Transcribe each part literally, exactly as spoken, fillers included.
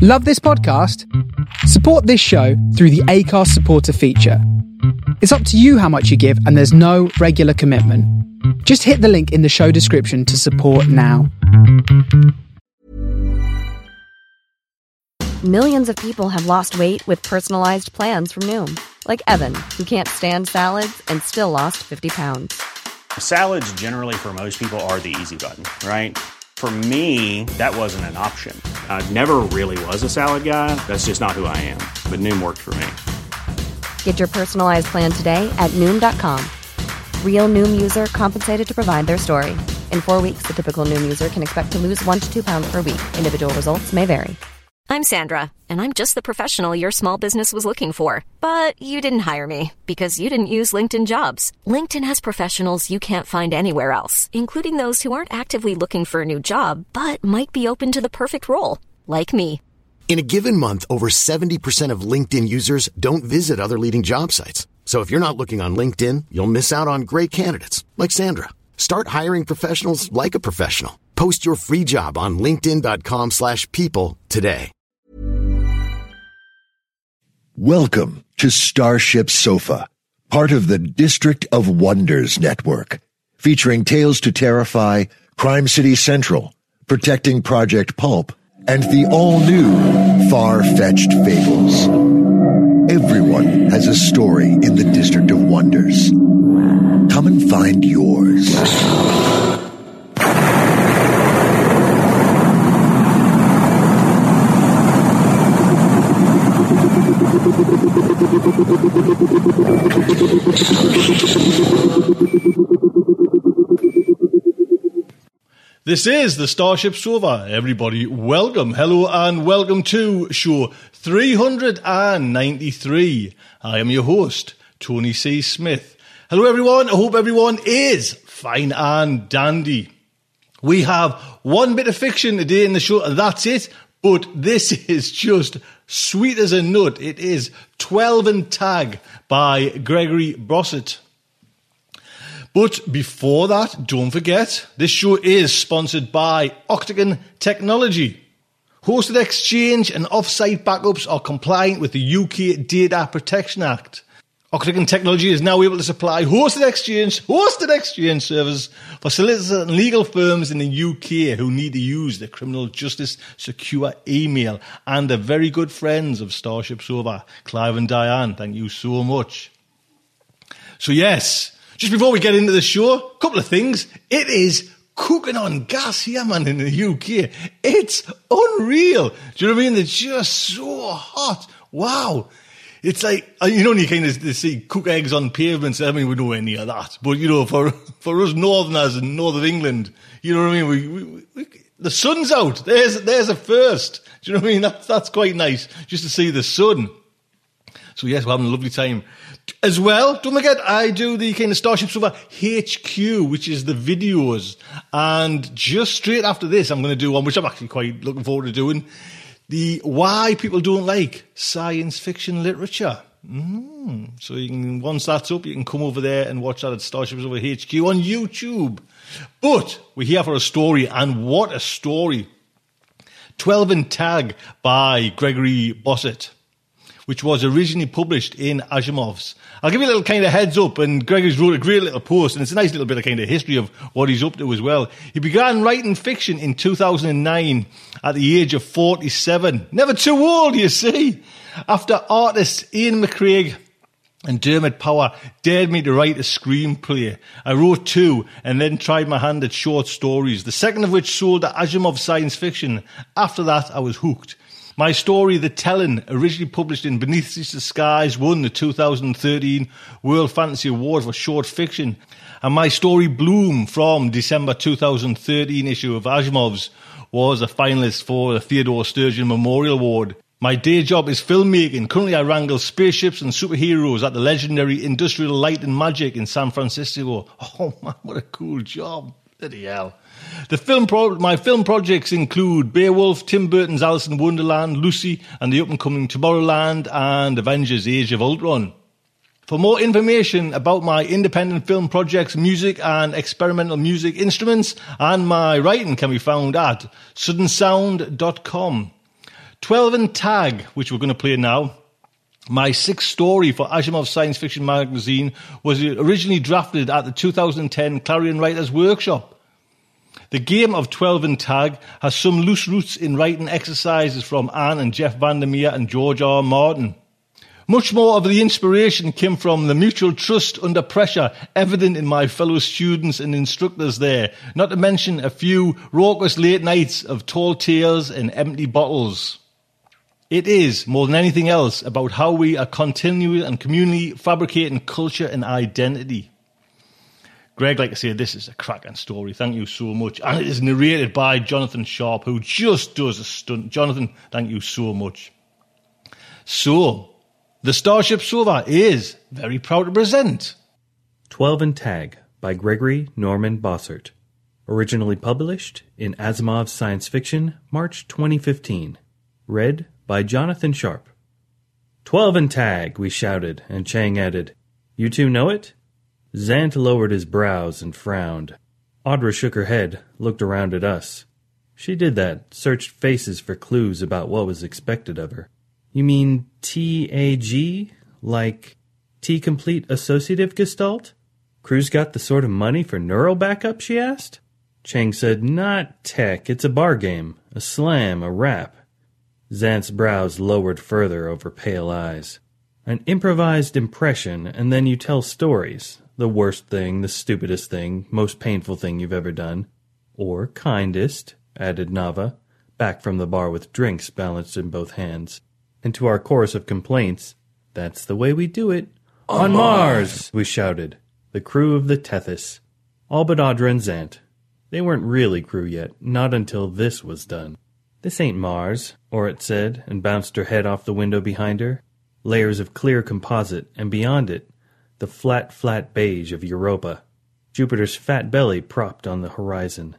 Love this podcast? Support this show through the Acast supporter feature. It's up to you how much you give, and there's no regular commitment. Just hit the link in the show description to support now. Millions of people have lost weight with personalized plans from Noom. Like Evan, who can't stand salads and still lost fifty pounds. Salads generally for most people are the easy button, right? For me, that wasn't an option. I never really was a salad guy. That's just not who I am. But Noom worked for me. Get your personalized plan today at Noom dot com. Real Noom user compensated to provide their story. In four weeks, the typical Noom user can expect to lose one to two pounds per week. Individual results may vary. I'm Sandra, and I'm just the professional your small business was looking for. But you didn't hire me because you didn't use LinkedIn Jobs. LinkedIn has professionals you can't find anywhere else, including those who aren't actively looking for a new job, but might be open to the perfect role, like me. In a given month, over seventy percent of LinkedIn users don't visit other leading job sites. So if you're not looking on LinkedIn, you'll miss out on great candidates like Sandra. Start hiring professionals like a professional. Post your free job on linkedin dot com slash people today. Welcome to Starship Sofa, part of the District of Wonders network, featuring Tales to Terrify, Crime City Central, Protecting Project Pulp, and the all-new Far-Fetched Fables. Everyone has a story in the District of Wonders. Come and find yours. This is the Starship Sofa. Everybody, welcome, hello, and welcome to show three hundred ninety-three. I am your host, Tony C. Smith. Hello, everyone. I hope everyone is fine and dandy. We have one bit of fiction today in the show, and that's it. But this is just sweet as a nut. It is twelve and Tag by Gregory Bossett. But before that, don't forget, this show is sponsored by Octagon Technology. Hosted exchange and off-site backups are compliant with the U K Data Protection Act. Octagon Technology is now able to supply hosted exchange, hosted exchange services for solicitors and legal firms in the U K who need to use the criminal justice secure email, and are very good friends of Starship Sofa, Clive and Diane. Thank you so much. So yes, just before we get into the show, a couple of things. It is cooking on gas here, man, in the U K. It's unreal. Do you know what I mean? It's just so hot. Wow. It's like, you know, you kind of see cook eggs on pavements. I mean, we don't know any of that. But, you know, for for us northerners in north of England, you know what I mean? We, we, we, the sun's out. There's there's a first. Do you know what I mean? That's, that's quite nice, just to see the sun. So, yes, we're having a lovely time. As well, don't forget, I do the kind of Starship Sofa H Q, which is the videos. And just straight after this, I'm going to do one, which I'm actually quite looking forward to doing. The why people don't like science fiction literature. Mm. So you can, once that's up, you can come over there and watch that at Starship Sofa H Q on YouTube. But we're here for a story, and what a story. twelve and Tag by Gregory Bossett, which was originally published in Asimov's. I'll give you a little kind of heads up, and Gregory's wrote a great little post, and it's a nice little bit of kind of history of what he's up to as well. He began writing fiction in two thousand nine at the age of forty-seven. Never too old, you see. After artists Ian McCraig and Dermot Power dared me to write a screenplay, I wrote two and then tried my hand at short stories, the second of which sold at Asimov Science Fiction. After that, I was hooked. My story, The Telling, originally published in Beneath the Skies, won the two thousand thirteen World Fantasy Award for short fiction. And my story, Bloom, from December two thousand thirteen issue of Asimov's, was a finalist for the Theodore Sturgeon Memorial Award. My day job is filmmaking. Currently I wrangle spaceships and superheroes at the legendary Industrial Light and Magic in San Francisco. Oh man, what a cool job. Bloody hell. The film pro- my film projects include Beowulf, Tim Burton's Alice in Wonderland, Lucy and the up-and-coming Tomorrowland, and Avengers Age of Ultron. For more information about my independent film projects, music and experimental music instruments, and my writing can be found at sudden sound dot com. twelve and Tag, which we're going to play now. My sixth story for Asimov's Science Fiction magazine was originally drafted at the two thousand ten Clarion Writers Workshop. The game of twelve and Tag has some loose roots in writing exercises from Anne and Jeff Vandermeer and George R. R. Martin. Much more of the inspiration came from the mutual trust under pressure evident in my fellow students and instructors there, not to mention a few raucous late nights of tall tales and empty bottles. It is, more than anything else, about how we are continuing and communally fabricating culture and identity. Greg, like I say, this is a cracking story. Thank you so much. And it is narrated by Jonathan Sharp, who just does a stunt. Jonathan, thank you so much. So, the Starship Sofa is very proud to present twelve and Tag by Gregory Norman Bossert. Originally published in Asimov's Science Fiction, March twenty fifteen. Read by Jonathan Sharp. Twelve and Tag, we shouted, and Chang added, You two know it? Zant lowered his brows and frowned. Audra shook her head, looked around at us. She did that, searched faces for clues about what was expected of her. You mean T A G? Like T-complete associative gestalt? Crew's got the sort of money for neural backup, she asked? Chang said, Not tech, it's a bar game, a slam, a rap. Zant's brows lowered further over pale eyes. An improvised impression, and then you tell stories. The worst thing, the stupidest thing, most painful thing you've ever done. Or kindest, added Nava, back from the bar with drinks balanced in both hands. And to our chorus of complaints, that's the way we do it. On, On Mars! Mars! We shouted. The crew of the Tethys. All but Audra and Zant. They weren't really crew yet, not until this was done. This ain't Mars, Orit said, and bounced her head off the window behind her. Layers of clear composite, and beyond it, the flat, flat beige of Europa. Jupiter's fat belly propped on the horizon.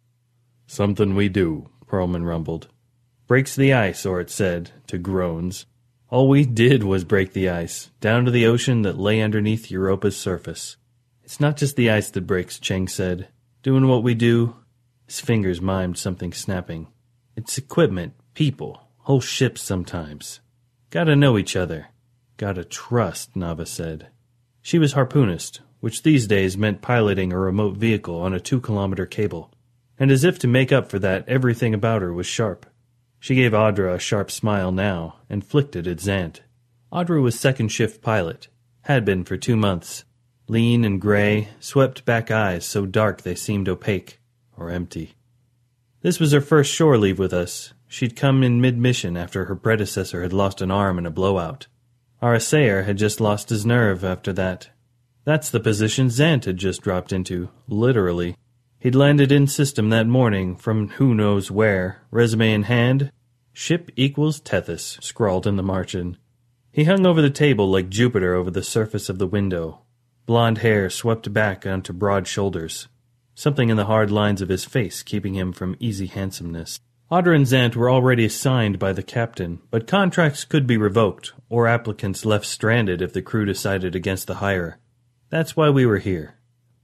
Something we do, Perlman rumbled. Breaks the ice, Orit said, to groans. All we did was break the ice, down to the ocean that lay underneath Europa's surface. It's not just the ice that breaks, Cheng said. Doing what we do, his fingers mimed something snapping. It's equipment, people, whole ships sometimes. Gotta know each other. Gotta trust, Nava said. She was harpoonist, which these days meant piloting a remote vehicle on a two-kilometer cable. And as if to make up for that, everything about her was sharp. She gave Audra a sharp smile now, and flicked it at Zant. Audra was second-shift pilot. Had been for two months. Lean and gray, swept-back eyes so dark they seemed opaque, or empty. This was her first shore leave with us. She'd come in mid-mission after her predecessor had lost an arm in a blowout. Our assayer had just lost his nerve after that. That's the position Zant had just dropped into, literally. He'd landed in system that morning from who knows where, resume in hand. Ship equals Tethys, scrawled in the margin. He hung over the table like Jupiter over the surface of the window. Blonde hair swept back onto broad shoulders. Something in the hard lines of his face keeping him from easy handsomeness. Audra and Zant were already assigned by the captain, but contracts could be revoked, or applicants left stranded if the crew decided against the hire. That's why we were here.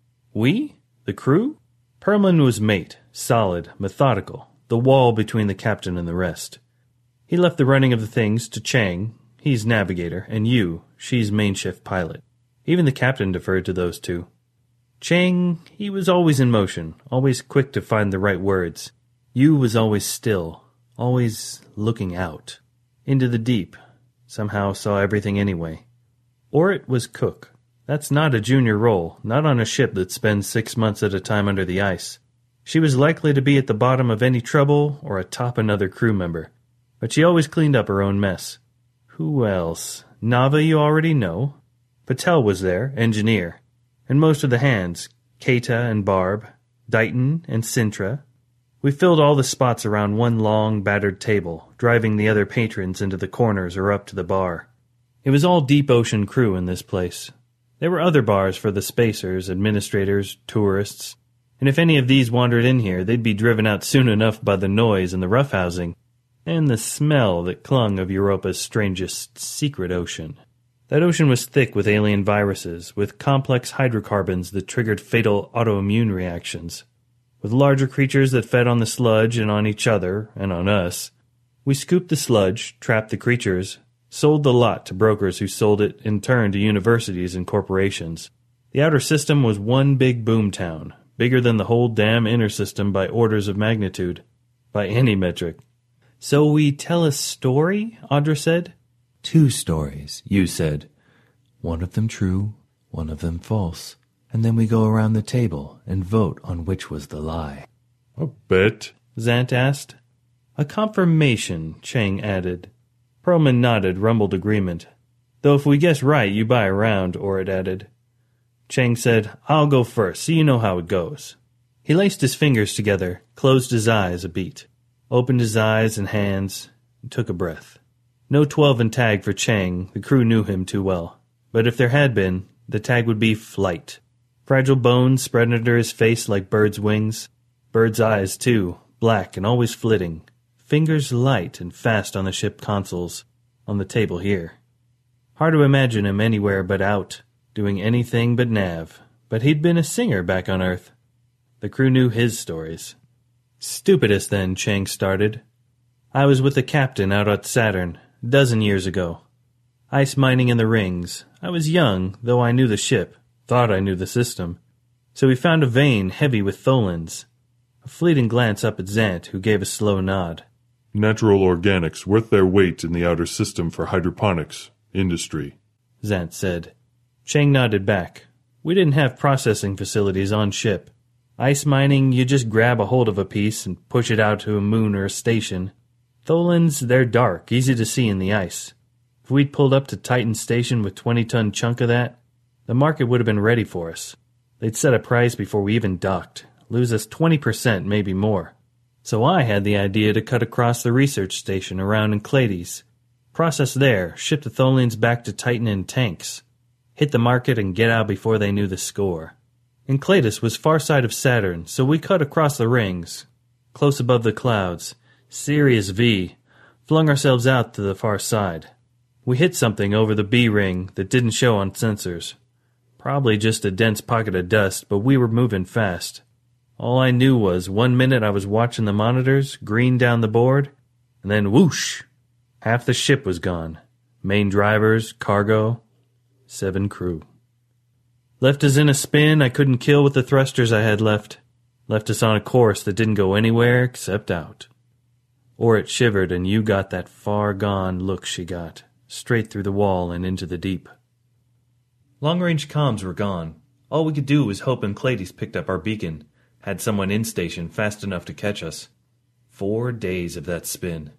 We? The crew? Perlman was mate, solid, methodical, the wall between the captain and the rest. He left the running of the things to Chang, he's navigator, and you, she's main shift pilot. Even the captain deferred to those two. Chang, he was always in motion, always quick to find the right words. Yu was always still, always looking out. Into the deep, somehow saw everything anyway. Orit was cook. That's not a junior role, not on a ship that spends six months at a time under the ice. She was likely to be at the bottom of any trouble or atop another crew member, but she always cleaned up her own mess. Who else? Nava you already know. Patel was there, engineer. And most of the hands, Keita and Barb, Dighton and Sintra. We filled all the spots around one long, battered table, driving the other patrons into the corners or up to the bar. It was all deep ocean crew in this place. There were other bars for the spacers, administrators, tourists, and if any of these wandered in here, they'd be driven out soon enough by the noise and the roughhousing, and the smell that clung of Europa's strangest secret ocean. That ocean was thick with alien viruses, with complex hydrocarbons that triggered fatal autoimmune reactions, with larger creatures that fed on the sludge and on each other, and on us, We scooped the sludge, trapped the creatures, sold the lot to brokers who sold it in turn to universities and corporations. The outer system was one big boomtown, bigger than the whole damn inner system by orders of magnitude, by any metric. So we tell a story, Audra said. Two stories, you said. One of them true, one of them false. And then we go around the table and vote on which was the lie. A bet? Zant asked. A confirmation, Chang added. Perlman nodded, rumbled agreement. Though if we guess right, you buy a round, Orit added. Chang said, I'll go first, so you know how it goes. He laced his fingers together, closed his eyes a beat, opened his eyes and hands, and took a breath. No twelve in tag for Chang, the crew knew him too well. But if there had been, the tag would be flight. Fragile bones spread under his face like birds' wings. Birds' eyes, too, black and always flitting. Fingers light and fast on the ship consoles, on the table here. Hard to imagine him anywhere but out, doing anything but nav. But he'd been a singer back on Earth. The crew knew his stories. Stupidest then, Chang started. I was with the captain out at Saturn, a dozen years ago. Ice mining in the rings. I was young, though I knew the ship, thought I knew the system. So we found a vein heavy with tholins. A fleeting glance up at Zant, who gave a slow nod. Natural organics worth their weight in the outer system for hydroponics industry, Zant said. Chang nodded back. We didn't have processing facilities on ship. Ice mining, you just grab a hold of a piece and push it out to a moon or a station. Tholins, they're dark, easy to see in the ice. If we'd pulled up to Titan Station with twenty-ton chunk of that, the market would have been ready for us. They'd set a price before we even docked, lose us twenty percent, maybe more. So I had the idea to cut across the research station around Enceladus, process there, ship the tholins back to Titan in tanks, hit the market and get out before they knew the score. Enceladus was far side of Saturn, so we cut across the rings, close above the clouds, Sirius V, flung ourselves out to the far side. We hit something over the B ring that didn't show on sensors. Probably just a dense pocket of dust, but we were moving fast. All I knew was one minute I was watching the monitors, green down the board, and then whoosh! Half the ship was gone. Main drivers, cargo, seven crew. Left us in a spin I couldn't kill with the thrusters I had left. Left us on a course that didn't go anywhere except out. Or it shivered and you got that far-gone look she got, straight through the wall and into the deep. Long-range comms were gone. All we could do was hope Enceladus picked up our beacon, had someone in station fast enough to catch us. Four days of that spin.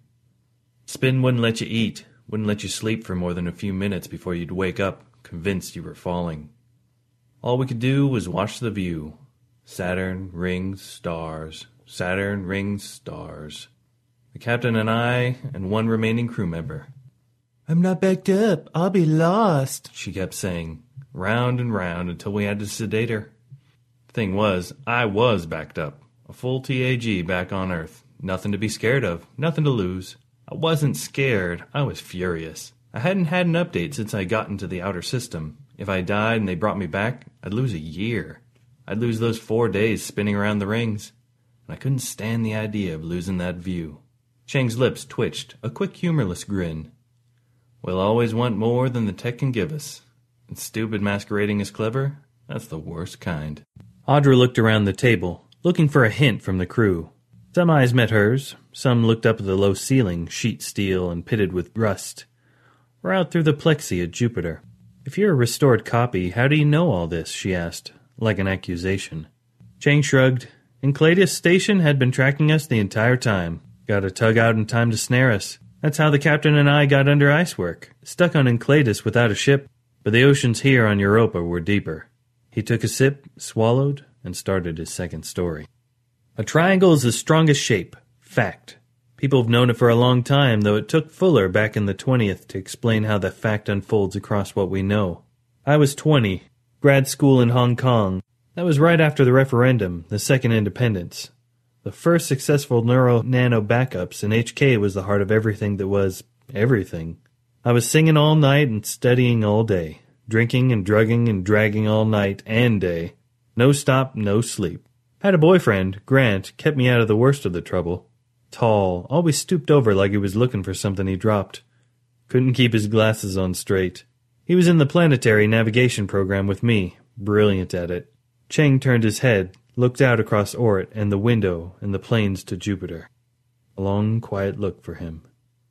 Spin wouldn't let you eat, wouldn't let you sleep for more than a few minutes before you'd wake up, convinced you were falling. All we could do was watch the view. Saturn, rings, stars. Saturn, rings, stars. The captain and I, and one remaining crew member. I'm not backed up. I'll be lost, she kept saying, round and round until we had to sedate her. Thing was, I was backed up. A full T A G back on Earth. Nothing to be scared of. Nothing to lose. I wasn't scared. I was furious. I hadn't had an update since I got into the outer system. If I died and they brought me back, I'd lose a year. I'd lose those four days spinning around the rings. And I couldn't stand the idea of losing that view. Chang's lips twitched, a quick humorless grin. We'll always want more than the tech can give us. And stupid masquerading as clever? That's the worst kind. Audra looked around the table, looking for a hint from the crew. Some eyes met hers, some looked up at the low ceiling, sheet steel and pitted with rust, or out through the plexi at Jupiter. If you're a restored copy, how do you know all this? She asked, like an accusation. Chang shrugged. Enceladus Station had been tracking us the entire time. Got a tug out in time to snare us. That's how the captain and I got under ice work. Stuck on Enceladus without a ship, but the oceans here on Europa were deeper. He took a sip, swallowed, and started his second story. A triangle is the strongest shape. Fact. People have known it for a long time, though it took Fuller back in the twentieth to explain how that fact unfolds across what we know. I was twenty, grad school in Hong Kong. That was right after the referendum, the second independence. The first successful neuro-nano backups, and H K was the heart of everything that was everything. I was singing all night and studying all day, drinking and drugging and dragging all night and day. No stop, no sleep. Had a boyfriend, Grant, kept me out of the worst of the trouble. Tall, always stooped over like he was looking for something he dropped. Couldn't keep his glasses on straight. He was in the planetary navigation program with me, brilliant at it. Cheng turned his head, looked out across Orit and the window and the plains to Jupiter. A long, quiet look for him.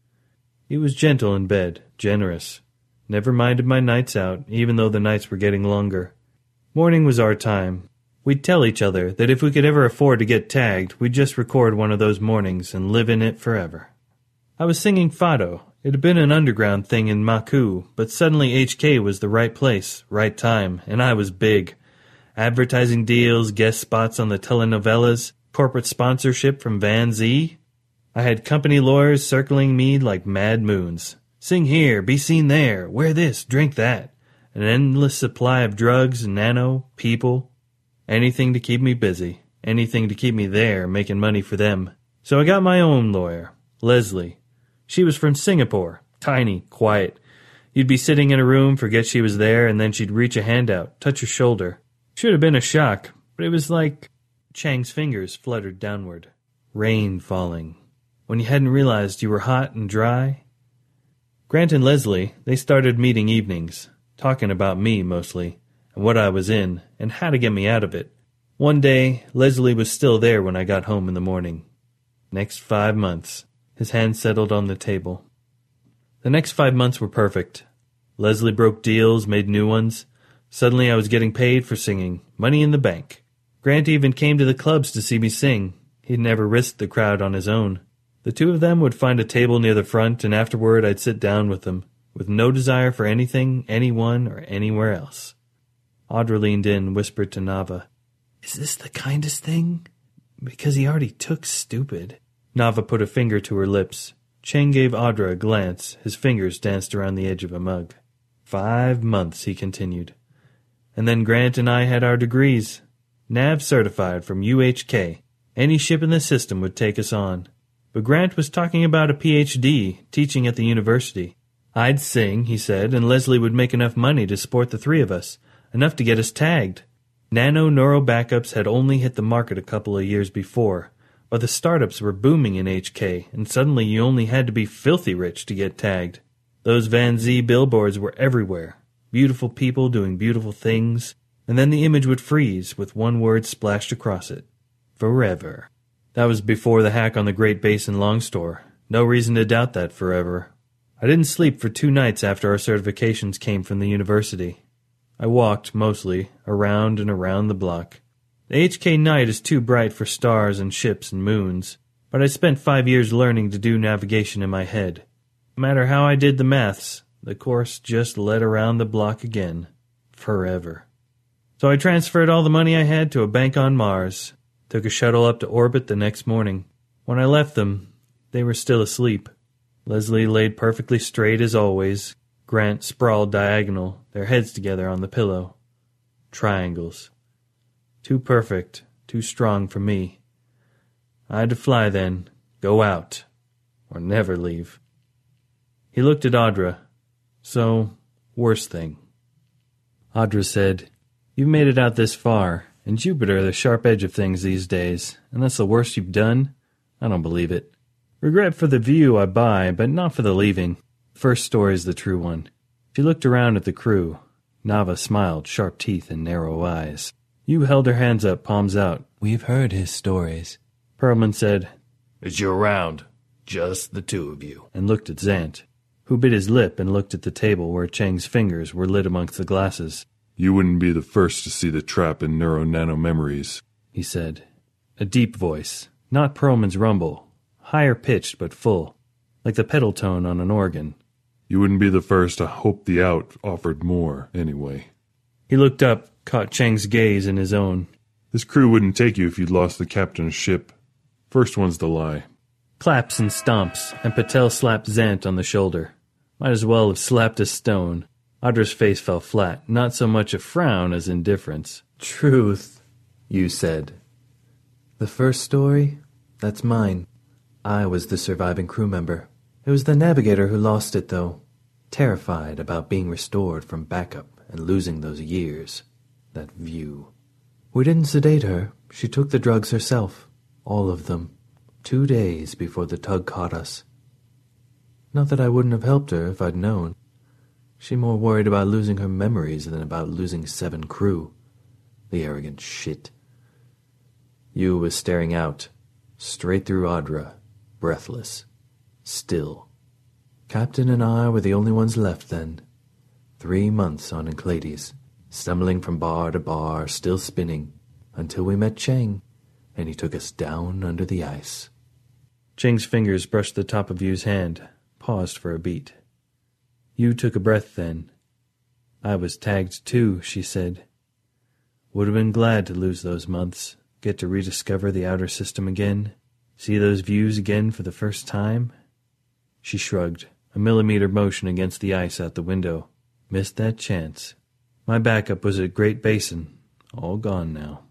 He was gentle in bed, generous. Never minded my nights out, even though the nights were getting longer. Morning was our time. We'd tell each other that if we could ever afford to get tagged, we'd just record one of those mornings and live in it forever. I was singing Fado. It had been an underground thing in Maku, but suddenly H K was the right place, right time, and I was big. Advertising deals, guest spots on the telenovelas, corporate sponsorship from Van Z. I had company lawyers circling me like mad moons. Sing here, be seen there, wear this, drink that. An endless supply of drugs, nano, people. Anything to keep me busy. Anything to keep me there, making money for them. So I got my own lawyer, Leslie. She was from Singapore, tiny, quiet. You'd be sitting in a room, forget she was there, and then she'd reach a hand out, touch your shoulder. Should have been a shock, but it was like Chang's fingers fluttered downward. Rain falling. When you hadn't realized you were hot and dry. Grant and Leslie, they started meeting evenings, talking about me mostly, and what I was in, and how to get me out of it. One day, Leslie was still there when I got home in the morning. Next five months. His hand settled on the table. The next five months were perfect. Leslie broke deals, made new ones. Suddenly I was getting paid for singing, money in the bank. Grant even came to the clubs to see me sing. He'd never risked the crowd on his own. The two of them would find a table near the front, and afterward I'd sit down with them, with no desire for anything, anyone, or anywhere else. Audra leaned in and whispered to Nava, "Is this the kindest thing? Because he already took stupid." Nava put a finger to her lips. Cheng gave Audra a glance. His fingers danced around the edge of a mug. Five months, he continued. And then Grant and I had our degrees. Nav certified from U H K. Any ship in the system would take us on. But Grant was talking about a P H D, teaching at the university. I'd sing, he said, and Leslie would make enough money to support the three of us, enough to get us tagged. Nano-neuro backups had only hit the market a couple of years before, but the startups were booming in H K, and suddenly you only had to be filthy rich to get tagged. Those Van Z billboards were everywhere. Beautiful people doing beautiful things, and then the image would freeze with one word splashed across it. Forever. That was before the hack on the Great Basin Long Store. No reason to doubt that forever. I didn't sleep for two nights after our certifications came from the university. I walked, mostly, around and around the block. The H K night is too bright for stars and ships and moons, but I spent five years learning to do navigation in my head. No matter how I did the maths, the course just led around the block again. Forever. So I transferred all the money I had to a bank on Mars. Took a shuttle up to orbit the next morning. When I left them, they were still asleep. Leslie laid perfectly straight as always. Grant sprawled diagonal, their heads together on the pillow. Triangles. Too perfect, too strong for me. I had to fly then, go out, or never leave. He looked at Audra. So, worst thing. Audra said, "You've made it out this far. And Jupiter, the sharp edge of things these days, and that's the worst you've done? I don't believe it. Regret for the view I buy, but not for the leaving. First story's the true one." She looked around at the crew. Nava smiled, sharp teeth and narrow eyes. You held her hands up, palms out. "We've heard his stories." Perlman said, "Is you around? Just the two of you." And looked at Zant, who bit his lip and looked at the table where Cheng's fingers were lit amongst the glasses. "You wouldn't be the first to see the trap in neuro-nano memories," he said. A deep voice, not Perlman's rumble, higher pitched but full, like the pedal tone on an organ. "You wouldn't be the first to hope the out offered more, anyway." He looked up, caught Cheng's gaze in his own. "This crew wouldn't take you if you'd lost the captain's ship. First one's to lie." Claps and stomps, and Patel slapped Zant on the shoulder. Might as well have slapped a stone. Audra's face fell flat, not so much a frown as indifference. "Truth," you said. "The first story, that's mine. I was the surviving crew member. It was the navigator who lost it, though. Terrified about being restored from backup and losing those years, that view. We didn't sedate her. She took the drugs herself. All of them. Two days before the tug caught us. Not that I wouldn't have helped her if I'd known. She more worried about losing her memories than about losing seven crew. The arrogant shit. You was staring out, straight through Audra, breathless, still. Captain and I were the only ones left then. Three months on Enceladus, stumbling from bar to bar, still spinning, until we met Cheng, and he took us down under the ice. Cheng's fingers brushed the top of Yu's hand, paused for a beat. Yu took a breath then. I was tagged too, she said. Would have been glad to lose those months, get to rediscover the outer system again, see those views again for the first time. She shrugged, a millimeter motion against the ice out the window. Missed that chance. My backup was at Great Basin, all gone now.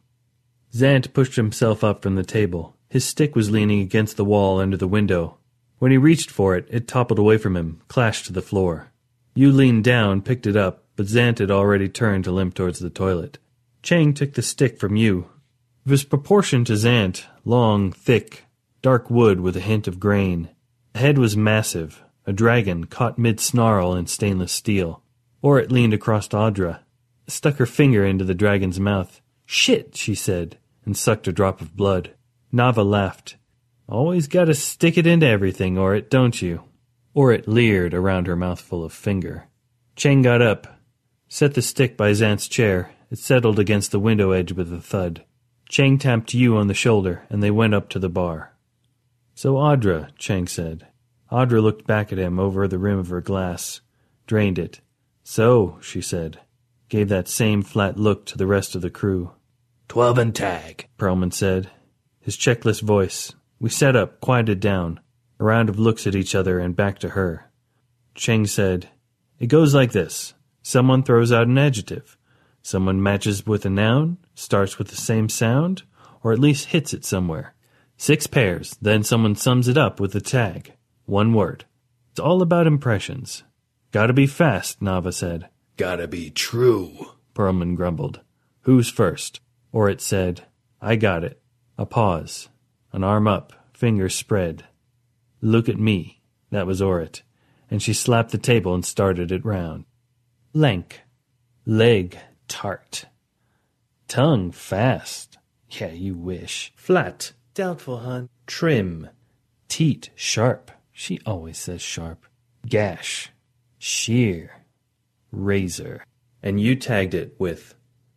Zant pushed himself up from the table. His stick was leaning against the wall under the window. When he reached for it, it toppled away from him, clashed to the floor. Yu leaned down, picked it up, but Zant had already turned to limp towards the toilet. Cheng took the stick from Yu. It was proportioned to Zant, long, thick, dark wood with a hint of grain. The head was massive, a dragon caught mid-snarl in stainless steel. Orit leaned across to Audra, stuck her finger into the dragon's mouth. Shit, she said, and sucked a drop of blood. Nava laughed. Always gotta stick it into everything, Orit, don't you? Orit leered around her mouthful of finger. Cheng got up, set the stick by Zant's chair. It settled against the window edge with a thud. Cheng tapped Yu on the shoulder, and they went up to the bar. So Audra, Cheng said. Audra looked back at him over the rim of her glass, drained it. So, she said, gave that same flat look to the rest of the crew. Twelve and tag, Perlman said, his checklist voice. We sat up, quieted down, a round of looks at each other and back to her. Cheng said, It goes like this. Someone throws out an adjective. Someone matches with a noun, starts with the same sound, or at least hits it somewhere. Six pairs, then someone sums it up with a tag. One word. It's all about impressions. Gotta be fast, Nava said. Gotta be true, Perlman grumbled. Who's first? Orit said, I got it. A pause. An arm up, fingers spread. Look at me. That was Orit. And she slapped the table and started it round. Lank. Leg. Tart. Tongue fast. Yeah, you wish. Flat. Doubtful, hun. Trim. Teat. Sharp. She always says sharp. Gash. Sheer. Razor. And you tagged it with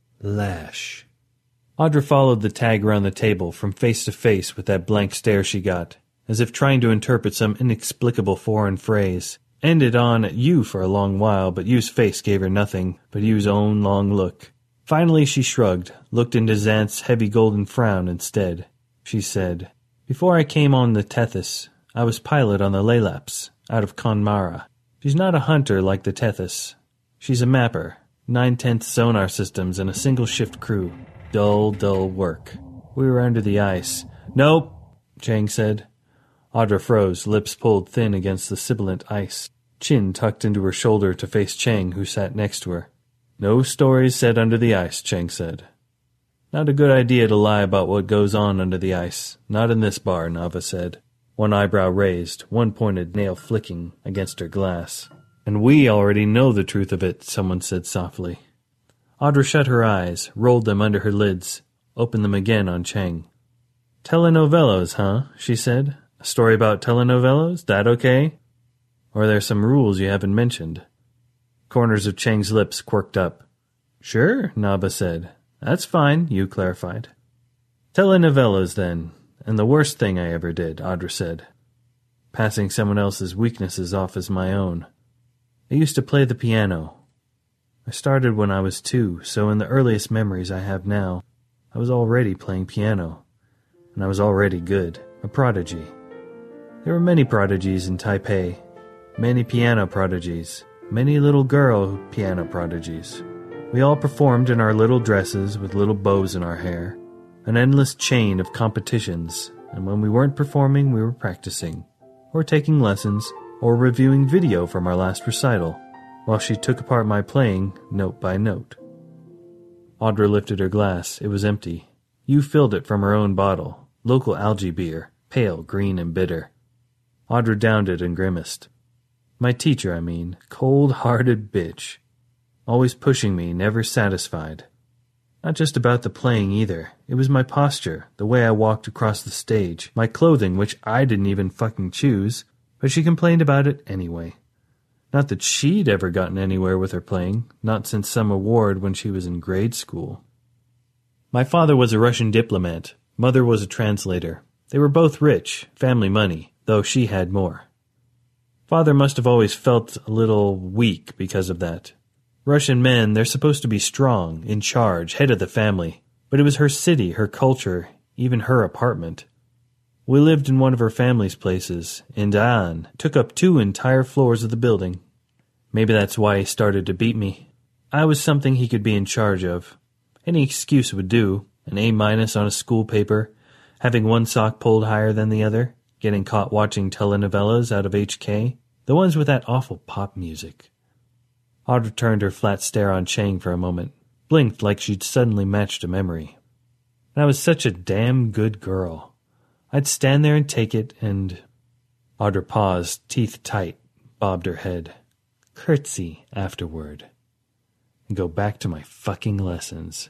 lash. Audra followed the tag around the table from face to face with that blank stare she got, as if trying to interpret some inexplicable foreign phrase. Ended on you for a long while, but Yu's face gave her nothing but Yu's own long look. Finally she shrugged, looked into Zant's heavy golden frown instead. She said, Before I came on the Tethys, I was pilot on the Leylaps, out of Conmara. She's not a hunter like the Tethys. She's a mapper, nine-tenths sonar systems and a single-shift crew. Dull, dull work. We were under the ice. Nope, Cheng said. Audra froze, lips pulled thin against the sibilant ice. Chin tucked into her shoulder to face Cheng, who sat next to her. No stories said under the ice, Cheng said. Not a good idea to lie about what goes on under the ice. Not in this bar, Nava said. One eyebrow raised, one pointed nail flicking against her glass. And we already know the truth of it, someone said softly. Audra shut her eyes, rolled them under her lids, opened them again on Cheng. Telenovelos, huh? She said. A story about telenovelos? That okay? Or are there some rules you haven't mentioned? Corners of Cheng's lips quirked up. Sure, Nava said. That's fine, you clarified. Telenovelas, then, and the worst thing I ever did, Audra said. Passing someone else's weaknesses off as my own. I used to play the piano. I started when I was two, so in the earliest memories I have now, I was already playing piano. And I was already good, a prodigy. There were many prodigies in Taipei, many piano prodigies, many little girl piano prodigies. We all performed in our little dresses with little bows in our hair, an endless chain of competitions, and when we weren't performing, we were practicing, or taking lessons, or reviewing video from our last recital, while she took apart my playing note by note. Audra lifted her glass. It was empty. You filled it from her own bottle, local algae beer, pale, green, and bitter. Audra downed it and grimaced. My teacher, I mean, cold-hearted bitch. Always pushing me, never satisfied. Not just about the playing either. It was my posture, the way I walked across the stage, my clothing, which I didn't even fucking choose, but she complained about it anyway. Not that she'd ever gotten anywhere with her playing, not since some award when she was in grade school. My father was a Russian diplomat. Mother was a translator. They were both rich, family money, though she had more. Father must have always felt a little weak because of that. Russian men, they're supposed to be strong, in charge, head of the family. But it was her city, her culture, even her apartment. We lived in one of her family's places, and Diane took up two entire floors of the building. Maybe that's why he started to beat me. I was something he could be in charge of. Any excuse would do. An A minus on a school paper, having one sock pulled higher than the other, getting caught watching telenovelas out of H K, the ones with that awful pop music. Audra turned her flat stare on Chang for a moment, blinked like she'd suddenly matched a memory. And I was such a damn good girl. I'd stand there and take it, and... Audra paused, teeth tight, bobbed her head. Curtsy afterward. And go back to my fucking lessons.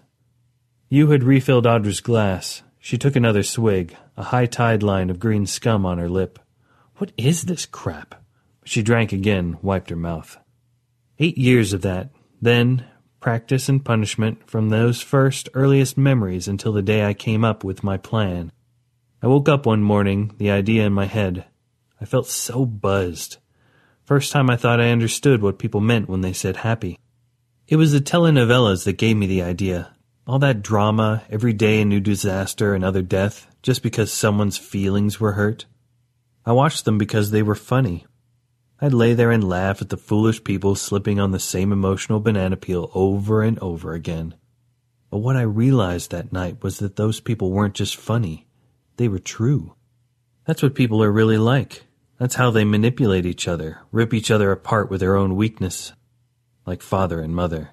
Yu had refilled Audra's glass. She took another swig, a high tide line of green scum on her lip. What is this crap? She drank again, wiped her mouth. Eight years of that, then practice and punishment from those first, earliest memories until the day I came up with my plan. I woke up one morning, the idea in my head. I felt so buzzed. First time I thought I understood what people meant when they said happy. It was the telenovelas that gave me the idea. All that drama, every day a new disaster, another death, just because someone's feelings were hurt. I watched them because they were funny. I'd lay there and laugh at the foolish people slipping on the same emotional banana peel over and over again. But what I realized that night was that those people weren't just funny. They were true. That's what people are really like. That's how they manipulate each other, rip each other apart with their own weakness. Like father and mother.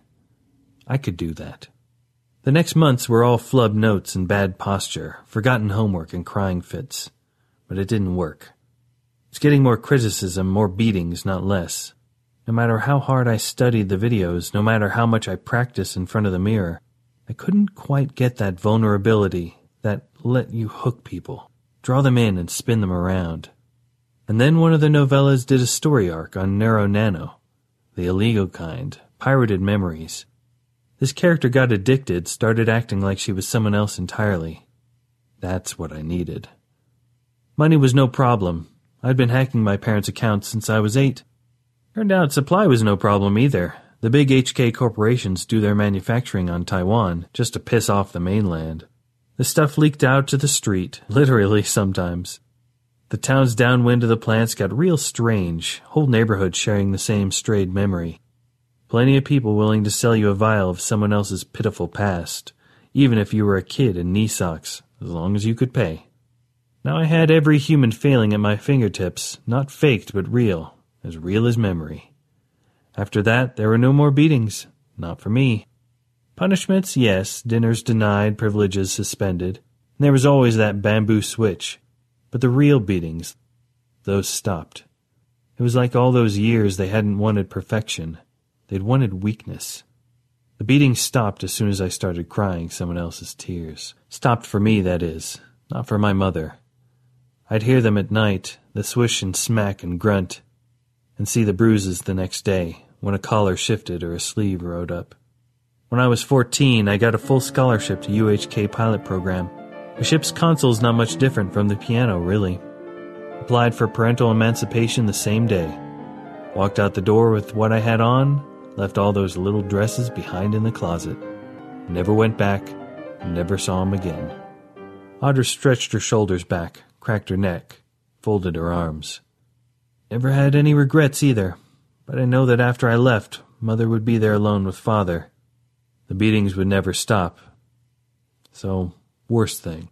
I could do that. The next months were all flub notes and bad posture, forgotten homework and crying fits. But it didn't work. It's getting more criticism, more beatings, not less. No matter how hard I studied the videos, no matter how much I practiced in front of the mirror, I couldn't quite get that vulnerability, that let you hook people, draw them in and spin them around. And then one of the novellas did a story arc on Neuro Nano, the illegal kind, pirated memories. This character got addicted, started acting like she was someone else entirely. That's what I needed. Money was no problem. I'd been hacking my parents' accounts since I was eight. Turned out supply was no problem either. The big H K corporations do their manufacturing on Taiwan just to piss off the mainland. The stuff leaked out to the street, literally sometimes. The towns downwind of the plants got real strange, whole neighborhoods sharing the same strayed memory. Plenty of people willing to sell you a vial of someone else's pitiful past, even if you were a kid in knee socks, as long as you could pay. Now I had every human failing at my fingertips, not faked but real, as real as memory. After that, there were no more beatings, not for me. Punishments, yes, dinners denied, privileges suspended, and there was always that bamboo switch. But the real beatings, those stopped. It was like all those years they hadn't wanted perfection. They'd wanted weakness. The beatings stopped as soon as I started crying someone else's tears. Stopped for me, that is, not for my mother. I'd hear them at night, the swish and smack and grunt, and see the bruises the next day, when a collar shifted or a sleeve rode up. When I was fourteen, I got a full scholarship to U H K pilot program. The ship's console's not much different from the piano, really. Applied for parental emancipation the same day. Walked out the door with what I had on, left all those little dresses behind in the closet. Never went back, never saw him again. Audra stretched her shoulders back, cracked her neck, folded her arms. Never had any regrets either, but I know that after I left, Mother would be there alone with Father. The beatings would never stop. So, worst thing.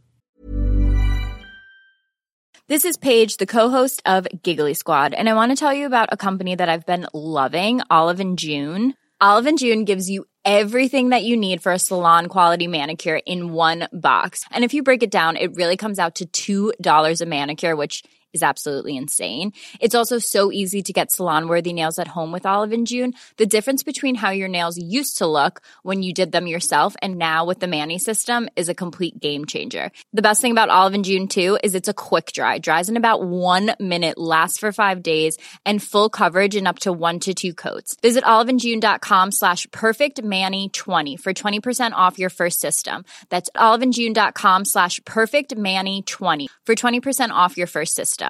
This is Paige, the co-host of Giggly Squad, and I want to tell you about a company that I've been loving, Olive and June. Olive and June gives you everything that you need for a salon-quality manicure in one box. And if you break it down, it really comes out to two dollars a manicure, which is absolutely insane. It's also so easy to get salon-worthy nails at home with Olive and June. The difference between how your nails used to look when you did them yourself and now with the Mani system is a complete game changer. The best thing about Olive and June, too, is it's a quick dry. Dries in about one minute, lasts for five days, and full coverage in up to one to two coats. Visit oliveandjune.com slash perfectmani20 for twenty percent off your first system. That's oliveandjune.com slash perfectmani20 for twenty percent off your first system.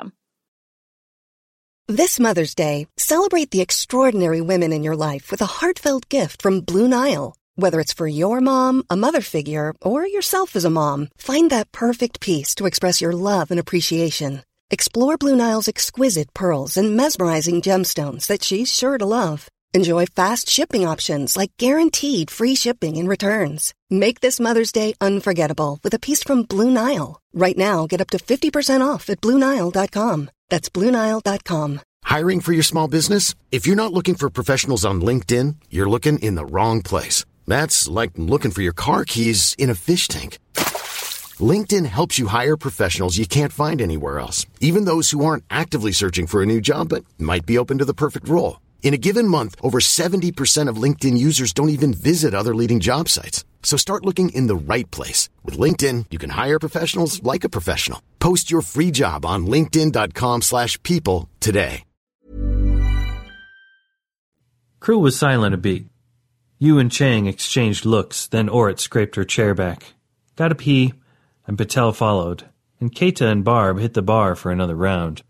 This Mother's Day, celebrate the extraordinary women in your life with a heartfelt gift from Blue Nile. Whether it's for your mom, a mother figure, or yourself as a mom, find that perfect piece to express your love and appreciation. Explore Blue Nile's exquisite pearls and mesmerizing gemstones that she's sure to love. Enjoy fast shipping options like guaranteed free shipping and returns. Make this Mother's Day unforgettable with a piece from Blue Nile. Right now, get up to fifty percent off at blue nile dot com. That's blue nile dot com. Hiring for your small business? If you're not looking for professionals on LinkedIn, you're looking in the wrong place. That's like looking for your car keys in a fish tank. LinkedIn helps you hire professionals you can't find anywhere else, even those who aren't actively searching for a new job but might be open to the perfect role. In a given month, over seventy percent of LinkedIn users don't even visit other leading job sites. So start looking in the right place. With LinkedIn, you can hire professionals like a professional. Post your free job on linkedin.com slash people today. Crew was silent a beat. Yu and Chang exchanged looks, then Orit scraped her chair back. Got a pee, and Patel followed, and Keita and Barb hit the bar for another round.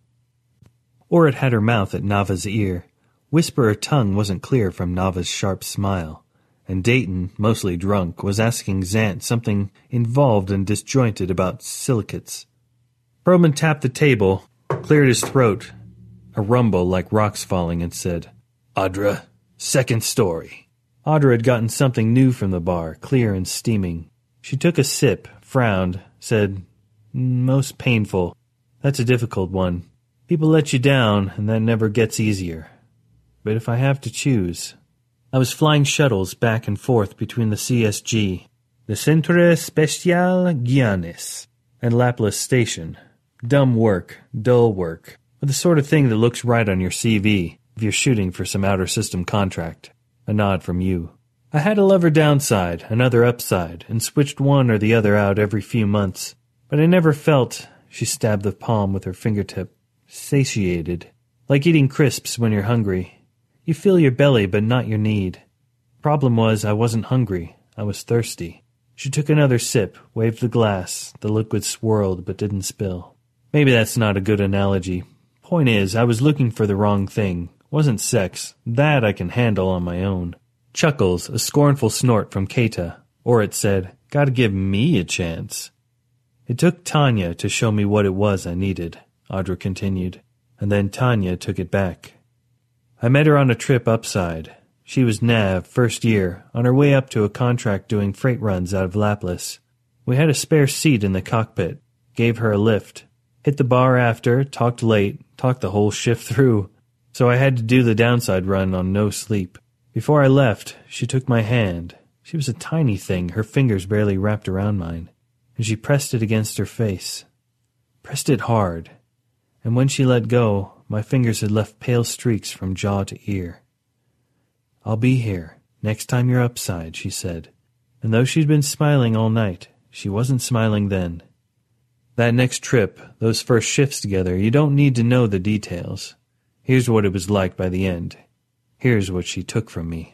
Orit had her mouth at Nava's ear. Whisperer tongue wasn't clear from Nava's sharp smile, and Dayton, mostly drunk, was asking Zant something involved and disjointed about silicates. Perlman tapped the table, cleared his throat, a rumble like rocks falling, and said, Audra, second story. Audra had gotten something new from the bar, clear and steaming. She took a sip, frowned, said, Most painful. That's a difficult one. People let you down, and that never gets easier. But if I have to choose... I was flying shuttles back and forth between the C S G, the Centre Spatial Guianes, and Laplace Station. Dumb work, dull work, but the sort of thing that looks right on your C V if you're shooting for some outer system contract. A nod from you. I had a lever downside, another upside, and switched one or the other out every few months. But I never felt, she stabbed the palm with her fingertip, satiated. Like eating crisps when you're hungry. You feel your belly, but not your need. Problem was, I wasn't hungry. I was thirsty. She took another sip, waved the glass. The liquid swirled, but didn't spill. Maybe that's not a good analogy. Point is, I was looking for the wrong thing. Wasn't sex. That I can handle on my own. Chuckles, a scornful snort from Keita. Orit said, Gotta give me a chance. It took Tanya to show me what it was I needed, Audra continued. And then Tanya took it back. I met her on a trip upside. She was Nav, first year, on her way up to a contract doing freight runs out of Laplace. We had a spare seat in the cockpit, gave her a lift, hit the bar after, talked late, talked the whole shift through, so I had to do the downside run on no sleep. Before I left, she took my hand. She was a tiny thing, her fingers barely wrapped around mine, and she pressed it against her face. Pressed it hard, and when she let go, my fingers had left pale streaks from jaw to ear. I'll be here, next time you're upside, she said. And though she'd been smiling all night, she wasn't smiling then. That next trip, those first shifts together, you don't need to know the details. Here's what it was like by the end. Here's what she took from me.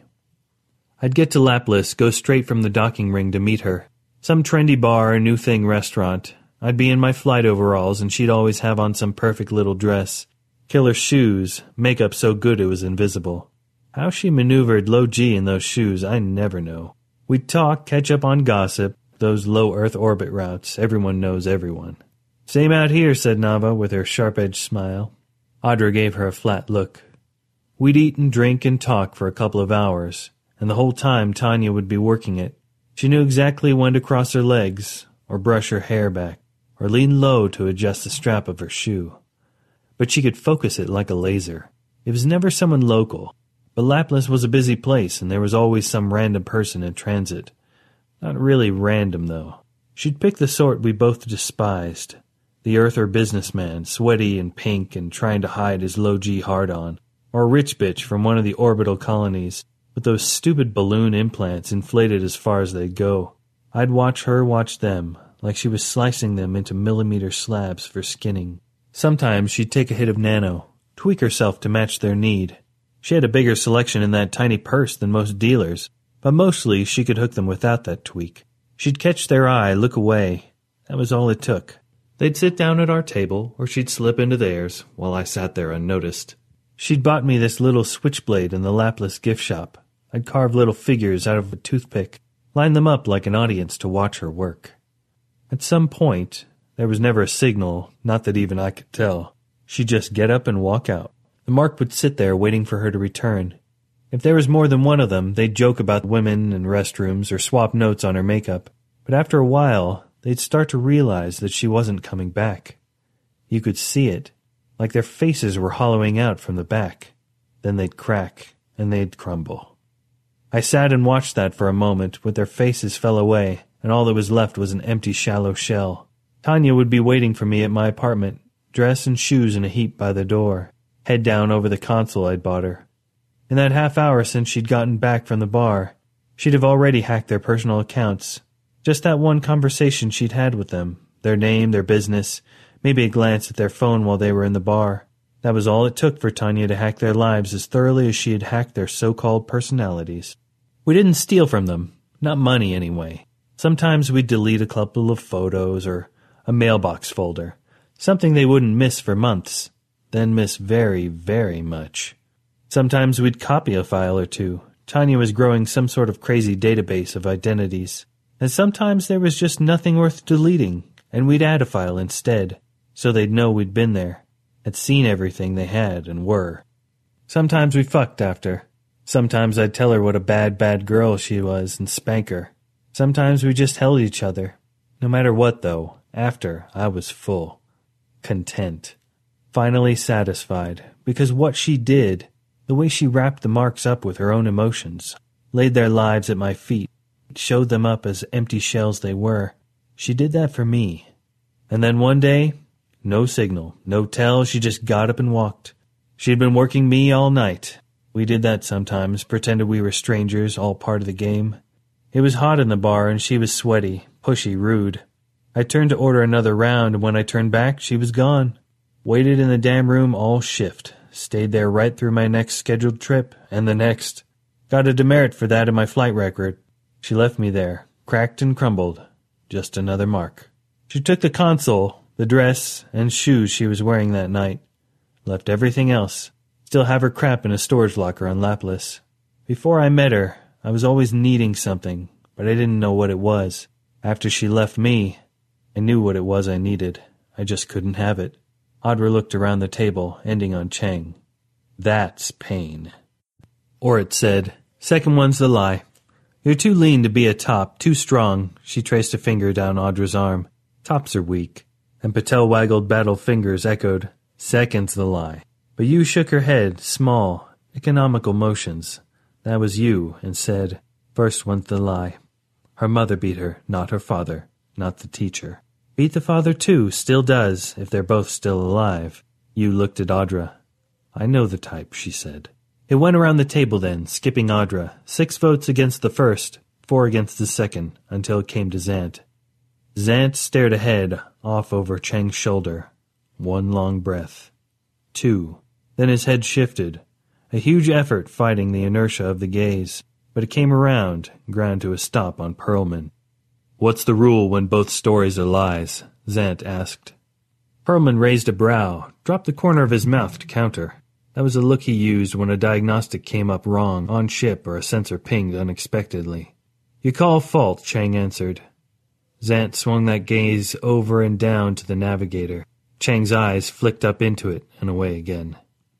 I'd get to Laplace, go straight from the docking ring to meet her. Some trendy bar or new thing restaurant. I'd be in my flight overalls, and she'd always have on some perfect little dress. Killer shoes, makeup so good it was invisible. How she maneuvered low-G in those shoes, I never know. We'd talk, catch up on gossip, those low-Earth orbit routes, everyone knows everyone. Same out here, said Nava with her sharp-edged smile. Audra gave her a flat look. We'd eat and drink and talk for a couple of hours, and the whole time Tanya would be working it. She knew exactly when to cross her legs, or brush her hair back, or lean low to adjust the strap of her shoe. But she could focus it like a laser. It was never someone local, But Laplas was a busy place, and there was always some random person in transit. Not really random, though. She'd pick the sort we both despised. The earther businessman, sweaty and pink and trying to hide his low-G hard-on. Or a rich bitch from one of the orbital colonies, with those stupid balloon implants inflated as far as they'd go. I'd watch her watch them, like she was slicing them into millimeter slabs for skinning. Sometimes she'd take a hit of nano, tweak herself to match their need. She had a bigger selection in that tiny purse than most dealers, but mostly she could hook them without that tweak. She'd catch their eye, look away. That was all it took. They'd sit down at our table, or she'd slip into theirs, while I sat there unnoticed. She'd bought me this little switchblade in the Laplas gift shop. I'd carve little figures out of a toothpick, line them up like an audience to watch her work. At some point, there was never a signal, not that even I could tell. She'd just get up and walk out. The mark would sit there waiting for her to return. If there was more than one of them, they'd joke about women and restrooms or swap notes on her makeup. But after a while, they'd start to realize that she wasn't coming back. You could see it, like their faces were hollowing out from the back. Then they'd crack, and they'd crumble. I sat and watched that for a moment, with their faces fell away, and all that was left was an empty, shallow shell. Tanya would be waiting for me at my apartment, dress and shoes in a heap by the door, head down over the console I'd bought her. In that half hour since she'd gotten back from the bar, she'd have already hacked their personal accounts. Just that one conversation she'd had with them, their name, their business, maybe a glance at their phone while they were in the bar. That was all it took for Tanya to hack their lives as thoroughly as she had hacked their so-called personalities. We didn't steal from them, not money anyway. Sometimes we'd delete a couple of photos or a mailbox folder, something they wouldn't miss for months, then miss very, very much. Sometimes we'd copy a file or two. Tanya was growing some sort of crazy database of identities. And sometimes there was just nothing worth deleting, and we'd add a file instead, so they'd know we'd been there, had seen everything they had and were. Sometimes we fucked after. Sometimes I'd tell her what a bad, bad girl she was and spank her. Sometimes we just held each other. No matter what, though, after, I was full. Content. Finally satisfied, because what she did, the way she wrapped the marks up with her own emotions, laid their lives at my feet, showed them up as empty shells they were, she did that for me. And then one day, no signal, no tell, she just got up and walked. She'd been working me all night. We did that sometimes, pretended we were strangers, all part of the game. It was hot in the bar, and she was sweaty, pushy, rude. I turned to order another round, and when I turned back, she was gone. Waited in the damn room all shift. Stayed there right through my next scheduled trip, and the next. Got a demerit for that in my flight record. She left me there, cracked and crumbled. Just another mark. She took the console, the dress, and shoes she was wearing that night. Left everything else. Still have her crap in a storage locker on Laplas. Before I met her, I was always needing something, but I didn't know what it was. After she left me, I knew what it was I needed. I just couldn't have it. Audra looked around the table, ending on Chang. That's pain. Or it said, second one's the lie. You're too lean to be a top, too strong. She traced a finger down Audra's arm. Tops are weak. And Patel waggled battle fingers, echoed, second's the lie. But you shook her head, small, economical motions. That was you, and said, first one's the lie. Her mother beat her, not her father, not the teacher. Beat the father too, still does, if they're both still alive. You looked at Audra. I know the type, she said. It went around the table then, skipping Audra. Six votes against the first, four against the second, until it came to Zant. Zant stared ahead, off over Chang's shoulder. One long breath. Two. Then his head shifted. A huge effort fighting the inertia of the gaze. But it came around, ground to a stop on Perlman. What's the rule when both stories are lies? Zant asked. Perlman raised a brow, dropped the corner of his mouth to counter. That was a look he used when a diagnostic came up wrong, on ship, or a sensor pinged unexpectedly. You call fault, Chang answered. Zant swung that gaze over and down to the navigator. Chang's eyes flicked up into it and away again.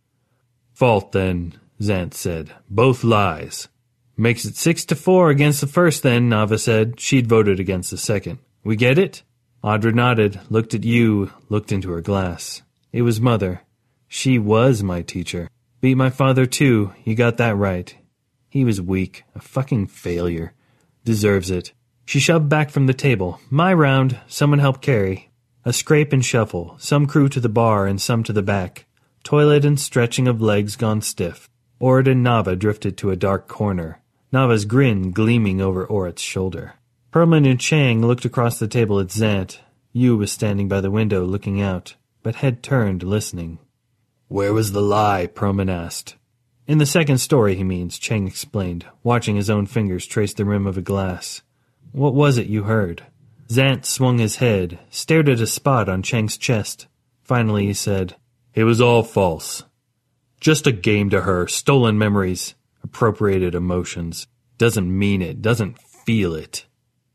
Fault, then, Zant said. Both lies. Makes it six to four against the first, then, Nava said. She'd voted against the second. We get it? Audra nodded, looked at you, looked into her glass. It was Mother. She was my teacher. Beat my father too, you got that right. He was weak, a fucking failure. Deserves it. She shoved back from the table. My round, someone help carry. A scrape and shuffle, some crew to the bar and some to the back. Toilet and stretching of legs gone stiff. Orit and Nava drifted to a dark corner, Nava's grin gleaming over Orit's shoulder. Perlman and Chang looked across the table at Zant. Yu was standing by the window looking out, but head turned, listening. Where was the lie? Perlman asked. In the second story, he means, Chang explained, watching his own fingers trace the rim of a glass. What was it you heard? Zant swung his head, stared at a spot on Chang's chest. Finally he said, It was all false. Just a game to her, stolen memories, appropriated emotions. Doesn't mean it, doesn't feel it.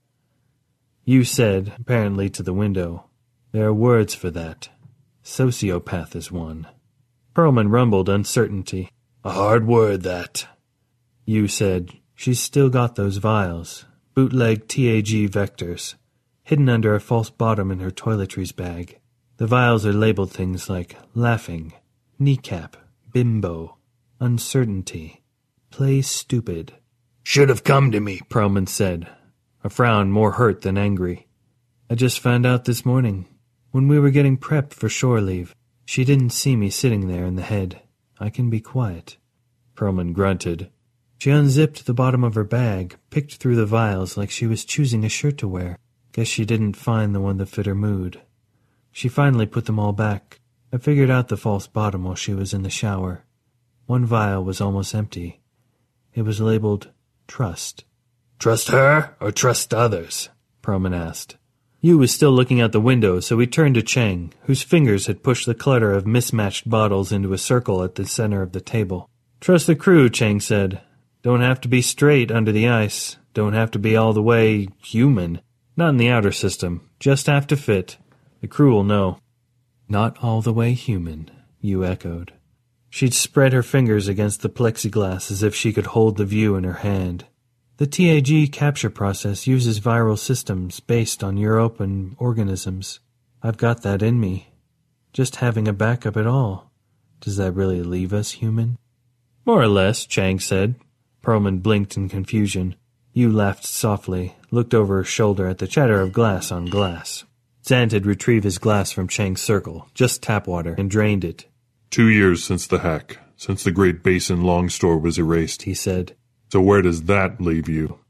You said, apparently to the window, There are words for that. Sociopath is one. Perlman rumbled uncertainty. A hard word, that. You said, She's still got those vials, bootleg T A G vectors, hidden under a false bottom in her toiletries bag. The vials are labeled things like laughing, kneecap, bimbo, uncertainty, play stupid. Should have come to me, Perlman said, a frown more hurt than angry. I just found out this morning. When we were getting prepped for shore leave, she didn't see me sitting there in the head. I can be quiet. Perlman grunted. She unzipped the bottom of her bag, picked through the vials like she was choosing a shirt to wear. Guess she didn't find the one that fit her mood. She finally put them all back. I figured out the false bottom while she was in the shower. One vial was almost empty. It was labeled Trust. Trust her or trust others? Perlman asked. Yu was still looking out the window, so he turned to Chang, whose fingers had pushed the clutter of mismatched bottles into a circle at the center of the table. Trust the crew, Chang said. Don't have to be straight under the ice. Don't have to be all the way human. Not in the outer system. Just have to fit. The crew will know. Not all the way human, Yu echoed. She'd spread her fingers against the plexiglass as if she could hold the view in her hand. The T A G capture process uses viral systems based on European organisms. I've got that in me. Just having a backup at all. Does that really leave us human? More or less, Chang said. Perlman blinked in confusion. Yu laughed softly, looked over her shoulder at the chatter of glass on glass. Zant had retrieved his glass from Chang's circle, just tap water, and drained it. Two years since the hack, since the Great Basin Long Store was erased, he said. So where does that leave you?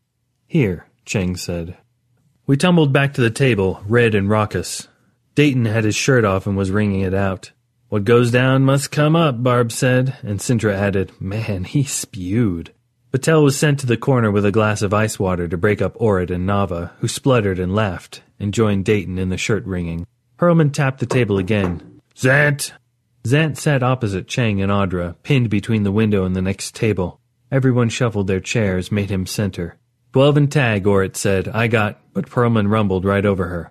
Here, Chang said. We tumbled back to the table, red and raucous. Dayton had his shirt off and was wringing it out. What goes down must come up, Barb said, and Sintra added, Man, he spewed. Patel was sent to the corner with a glass of ice water to break up Orit and Nava, who spluttered and laughed, and joined Dayton in the shirt wringing. Perlman tapped the table again. Zant! Zant sat opposite Chang and Audra, pinned between the window and the next table. Everyone shuffled their chairs, made him center. Twelve and tag, Orit said. I got, but Perlman rumbled right over her.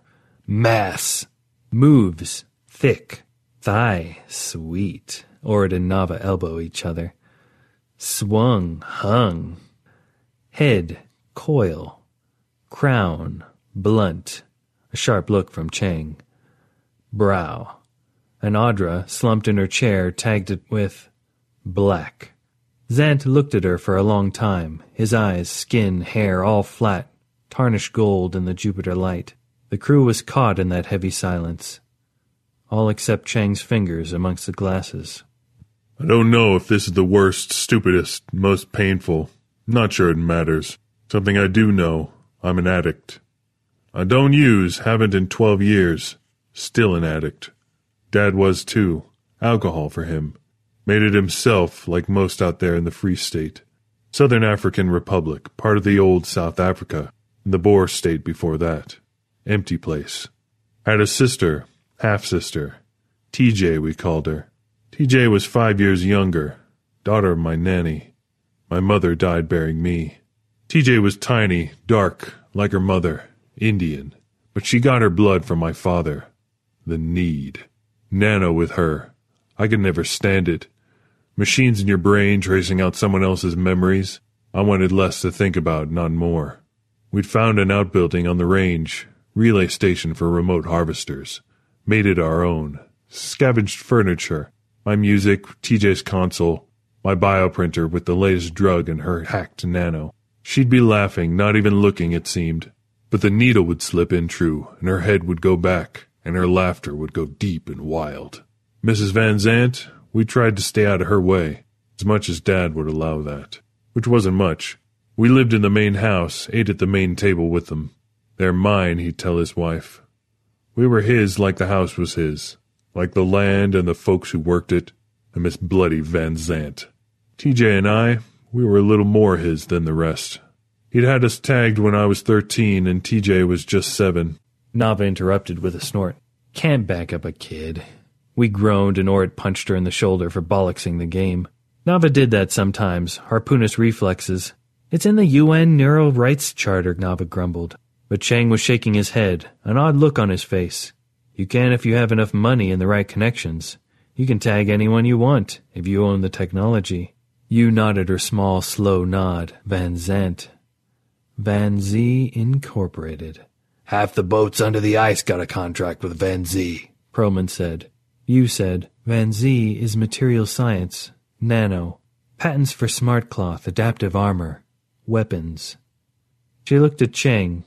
Mass. Moves. Thick. Thigh. Sweet. Orit and Nava elbow each other. Swung. Hung. Head. Coil. Crown. Blunt. A sharp look from Chang. Brow. And Audra, slumped in her chair, tagged it with black. Zant looked at her for a long time, his eyes, skin, hair all flat, tarnished gold in the Jupiter light. The crew was caught in that heavy silence, all except Chang's fingers amongst the glasses. I don't know if this is the worst, stupidest, most painful. Not sure it matters. Something I do know, I'm an addict. I don't use, haven't in twelve years. Still an addict. Dad was too. Alcohol for him. Made it himself, like most out there in the Free State. Southern African Republic, part of the old South Africa, and the Boer state before that. Empty place. Had a sister, half-sister. T J, we called her. T J was five years younger, daughter of my nanny. My mother died bearing me. T J was tiny, dark, like her mother, Indian. But she got her blood from my father. The need. Nano with her. I could never stand it. Machines in your brain tracing out someone else's memories. I wanted less to think about, not more. We'd found an outbuilding on the range, relay station for remote harvesters. Made it our own. Scavenged furniture. My music, T J's console, my bioprinter with the latest drug in her hacked nano. She'd be laughing, not even looking, it seemed. But the needle would slip in true, and her head would go back, and her laughter would go deep and wild. Missus Van Zandt, we tried to stay out of her way, as much as Dad would allow that. Which wasn't much. We lived in the main house, ate at the main table with them. They're mine, he'd tell his wife. We were his like the house was his, like the land and the folks who worked it, and Miss Bloody Van Zandt. T J and I, we were a little more his than the rest. He'd had us tagged when I was thirteen, and T J was just seven. Nava interrupted with a snort. Can't back up a kid. We groaned, and Orit punched her in the shoulder for bollocksing the game. Nava did that sometimes, harpoonist reflexes. It's in the U N Neural Rights Charter, Nava grumbled. But Chang was shaking his head, an odd look on his face. You can if you have enough money and the right connections. You can tag anyone you want, if you own the technology. You nodded her small, slow nod. Van Zandt. Van Z Incorporated. Half the boats under the ice got a contract with Van Z, Perlman said. You said, Van Z is material science, nano, patents for smart cloth, adaptive armor, weapons. She looked at Cheng.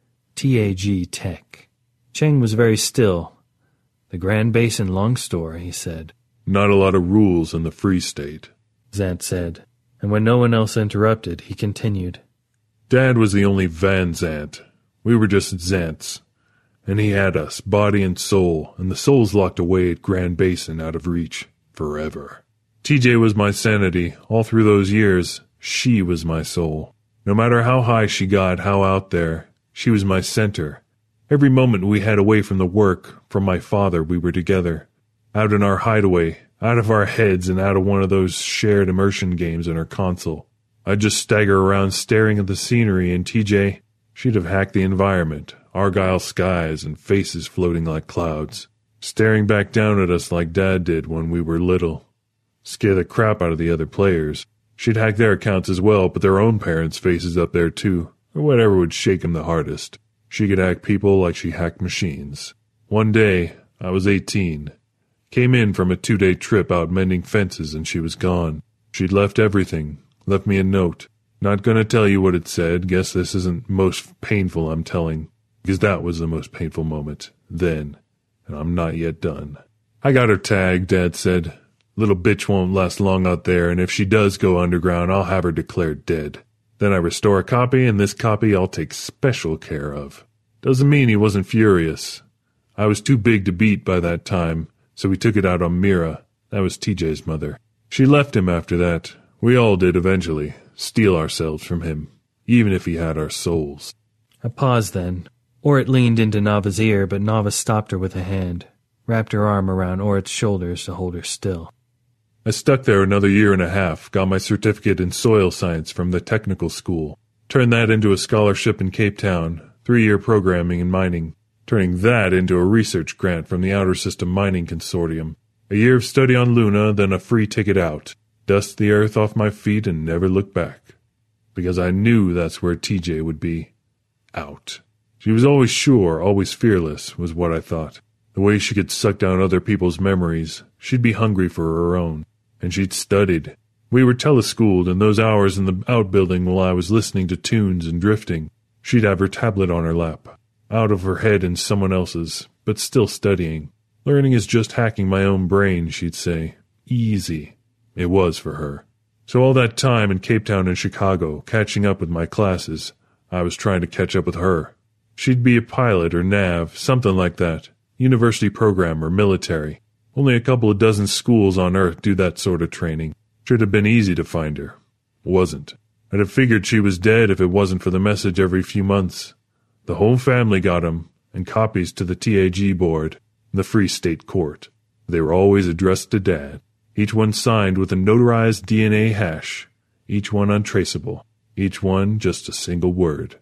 T A G Tech. Cheng was very still. The Grand Basin long store, he said. Not a lot of rules in the Free State, Zandt said. And when no one else interrupted, he continued. Dad was the only Van Zandt. We were just Zandts. And he had us, body and soul, and the soul's locked away at Grand Basin out of reach. Forever. T J was my sanity. All through those years, she was my soul. No matter how high she got, how out there, she was my center. Every moment we had away from the work, from my father, we were together. Out in our hideaway, out of our heads and out of one of those shared immersion games in her console. I'd just stagger around staring at the scenery, and T J, she'd have hacked the environment, Argyle skies and faces floating like clouds, staring back down at us like Dad did when we were little. Scare the crap out of the other players. She'd hack their accounts as well, put their own parents' faces up there too, or whatever would shake 'em the hardest. She could hack people like she hacked machines. One day, I was eighteen. Came in from a two-day trip out mending fences, and she was gone. She'd left everything. Left me a note. Not gonna tell you what it said. Guess this isn't most painful I'm telling. Because that was the most painful moment. Then. And I'm not yet done. I got her tagged, Dad said. Little bitch won't last long out there, and if she does go underground, I'll have her declared dead. Then I restore a copy, and this copy I'll take special care of. Doesn't mean he wasn't furious. I was too big to beat by that time, so we took it out on Mira. That was T J's mother. She left him after that. We all did eventually. Steal ourselves from him, even if he had our souls. A pause then. Orit leaned into Nava's ear, but Nava stopped her with a hand, wrapped her arm around Orit's shoulders to hold her still. I stuck there another year and a half, got my certificate in soil science from the technical school, turned that into a scholarship in Cape Town, three-year programming in mining, turning that into a research grant from the Outer System Mining Consortium, a year of study on Luna, then a free ticket out, dust the earth off my feet and never look back, because I knew that's where T J would be. Out. She was always sure, always fearless, was what I thought. The way she could suck down other people's memories, she'd be hungry for her own. And she'd studied. We were teleschooled, and those hours in the outbuilding while I was listening to tunes and drifting, she'd have her tablet on her lap, out of her head in someone else's, but still studying. Learning is just hacking my own brain, she'd say. Easy. It was for her. So all that time in Cape Town and Chicago, catching up with my classes, I was trying to catch up with her. She'd be a pilot or nav, something like that. University program or military. Only a couple of dozen schools on Earth do that sort of training. Should have been easy to find her. Wasn't. I'd have figured she was dead if it wasn't for the message every few months. The whole family got 'em, and copies to the T A G board, the Free State Court. They were always addressed to Dad. Each one signed with a notarized D N A hash. Each one untraceable. Each one just a single word.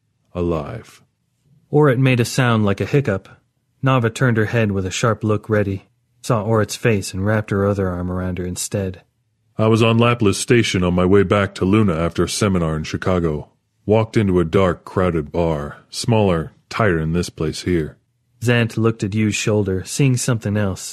Alive. Orit made a sound like a hiccup. Nava turned her head with a sharp look ready. Saw Orit's face and wrapped her other arm around her instead. I was on Lapis Station on my way back to Luna after a seminar in Chicago. Walked into a dark, crowded bar. Smaller, tighter than this place here. Zandt looked at Yu's shoulder, seeing something else.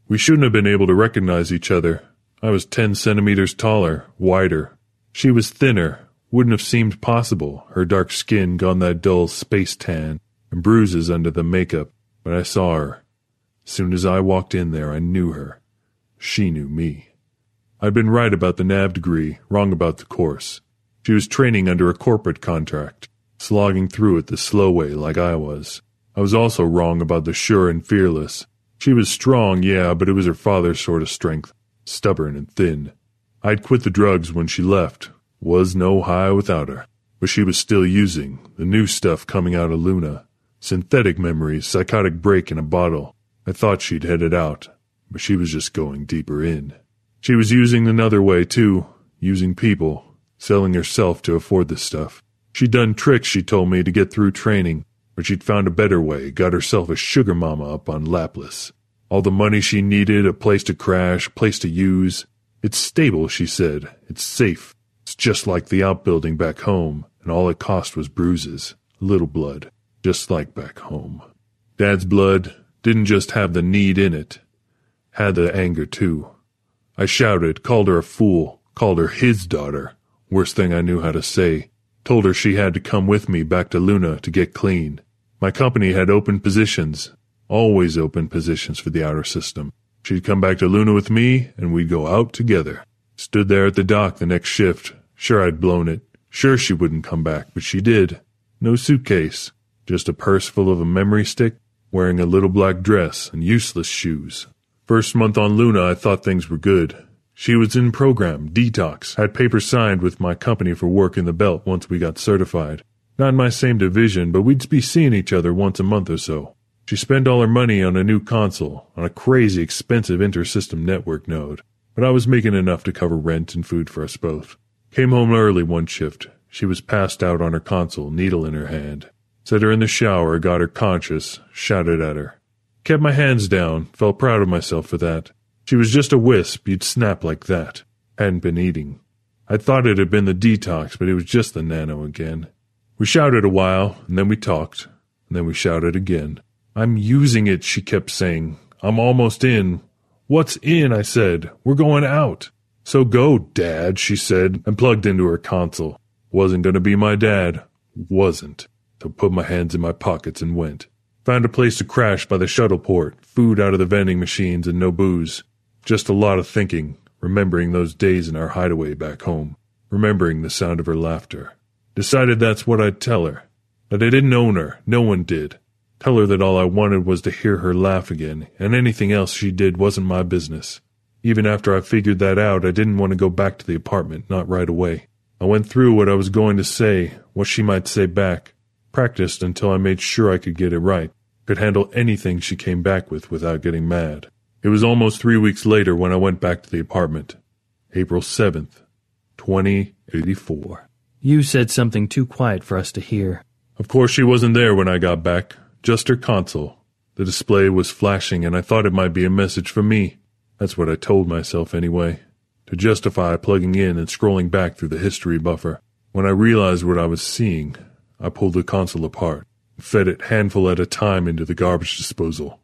We shouldn't have been able to recognize each other. I was ten centimeters taller, wider. She was thinner. Wouldn't have seemed possible, her dark skin gone that dull space tan, and bruises under the makeup. But I saw her. Soon as I walked in there, I knew her. She knew me. I'd been right about the N A V degree, wrong about the course. She was training under a corporate contract, slogging through it the slow way like I was. I was also wrong about the sure and fearless. She was strong, yeah, but it was her father's sort of strength, stubborn and thin. I'd quit the drugs when she left. Was no high without her. But she was still using the new stuff coming out of Luna. Synthetic memories, psychotic break in a bottle. I thought she'd headed out, but she was just going deeper in. She was using another way, too, using people, selling herself to afford this stuff. She'd done tricks, she told me, to get through training, but she'd found a better way, got herself a sugar mama up on Lapis. All the money she needed, a place to crash, a place to use. It's stable, she said. It's safe. It's just like the outbuilding back home, and all it cost was bruises, a little blood, just like back home. Dad's blood didn't just have the need in it, had the anger too. I shouted, called her a fool, called her his daughter, worst thing I knew how to say, told her she had to come with me back to Luna to get clean. My company had open positions, always open positions for the outer system. She'd come back to Luna with me, and we'd go out together. Stood there at the dock the next shift. Sure I'd blown it. Sure she wouldn't come back, but she did. No suitcase. Just a purse full of a memory stick, wearing a little black dress and useless shoes. First month on Luna, I thought things were good. She was in program, detox, had papers signed with my company for work in the belt once we got certified. Not in my same division, but we'd be seeing each other once a month or so. She spent all her money on a new console, on a crazy expensive inter-system network node. But I was making enough to cover rent and food for us both. Came home early one shift. She was passed out on her console, needle in her hand. Set her in the shower, got her conscious, shouted at her. Kept my hands down, felt proud of myself for that. She was just a wisp, you'd snap like that. Hadn't been eating. I thought it had been the detox, but it was just the nano again. We shouted a while, and then we talked, and then we shouted again. I'm using it, she kept saying. I'm almost in. What's in, I said. We're going out. So go, Dad, she said, and plugged into her console. Wasn't going to be my dad. Wasn't. So put my hands in my pockets and went. Found a place to crash by the shuttle port, food out of the vending machines and no booze. Just a lot of thinking, remembering those days in our hideaway back home, remembering the sound of her laughter. Decided that's what I'd tell her. That I didn't own her, no one did. Tell her that all I wanted was to hear her laugh again, and anything else she did wasn't my business. Even after I figured that out, I didn't want to go back to the apartment, not right away. I went through what I was going to say, what she might say back. Practiced until I made sure I could get it right, could handle anything she came back with without getting mad. It was almost three weeks later when I went back to the apartment. April seventh, twenty eighty-four. You said something too quiet for us to hear. Of course she wasn't there when I got back. Just her console. The display was flashing, and I thought it might be a message for me. That's what I told myself anyway, to justify plugging in and scrolling back through the history buffer. When I realized what I was seeing, I pulled the console apart, and fed it handful at a time into the garbage disposal.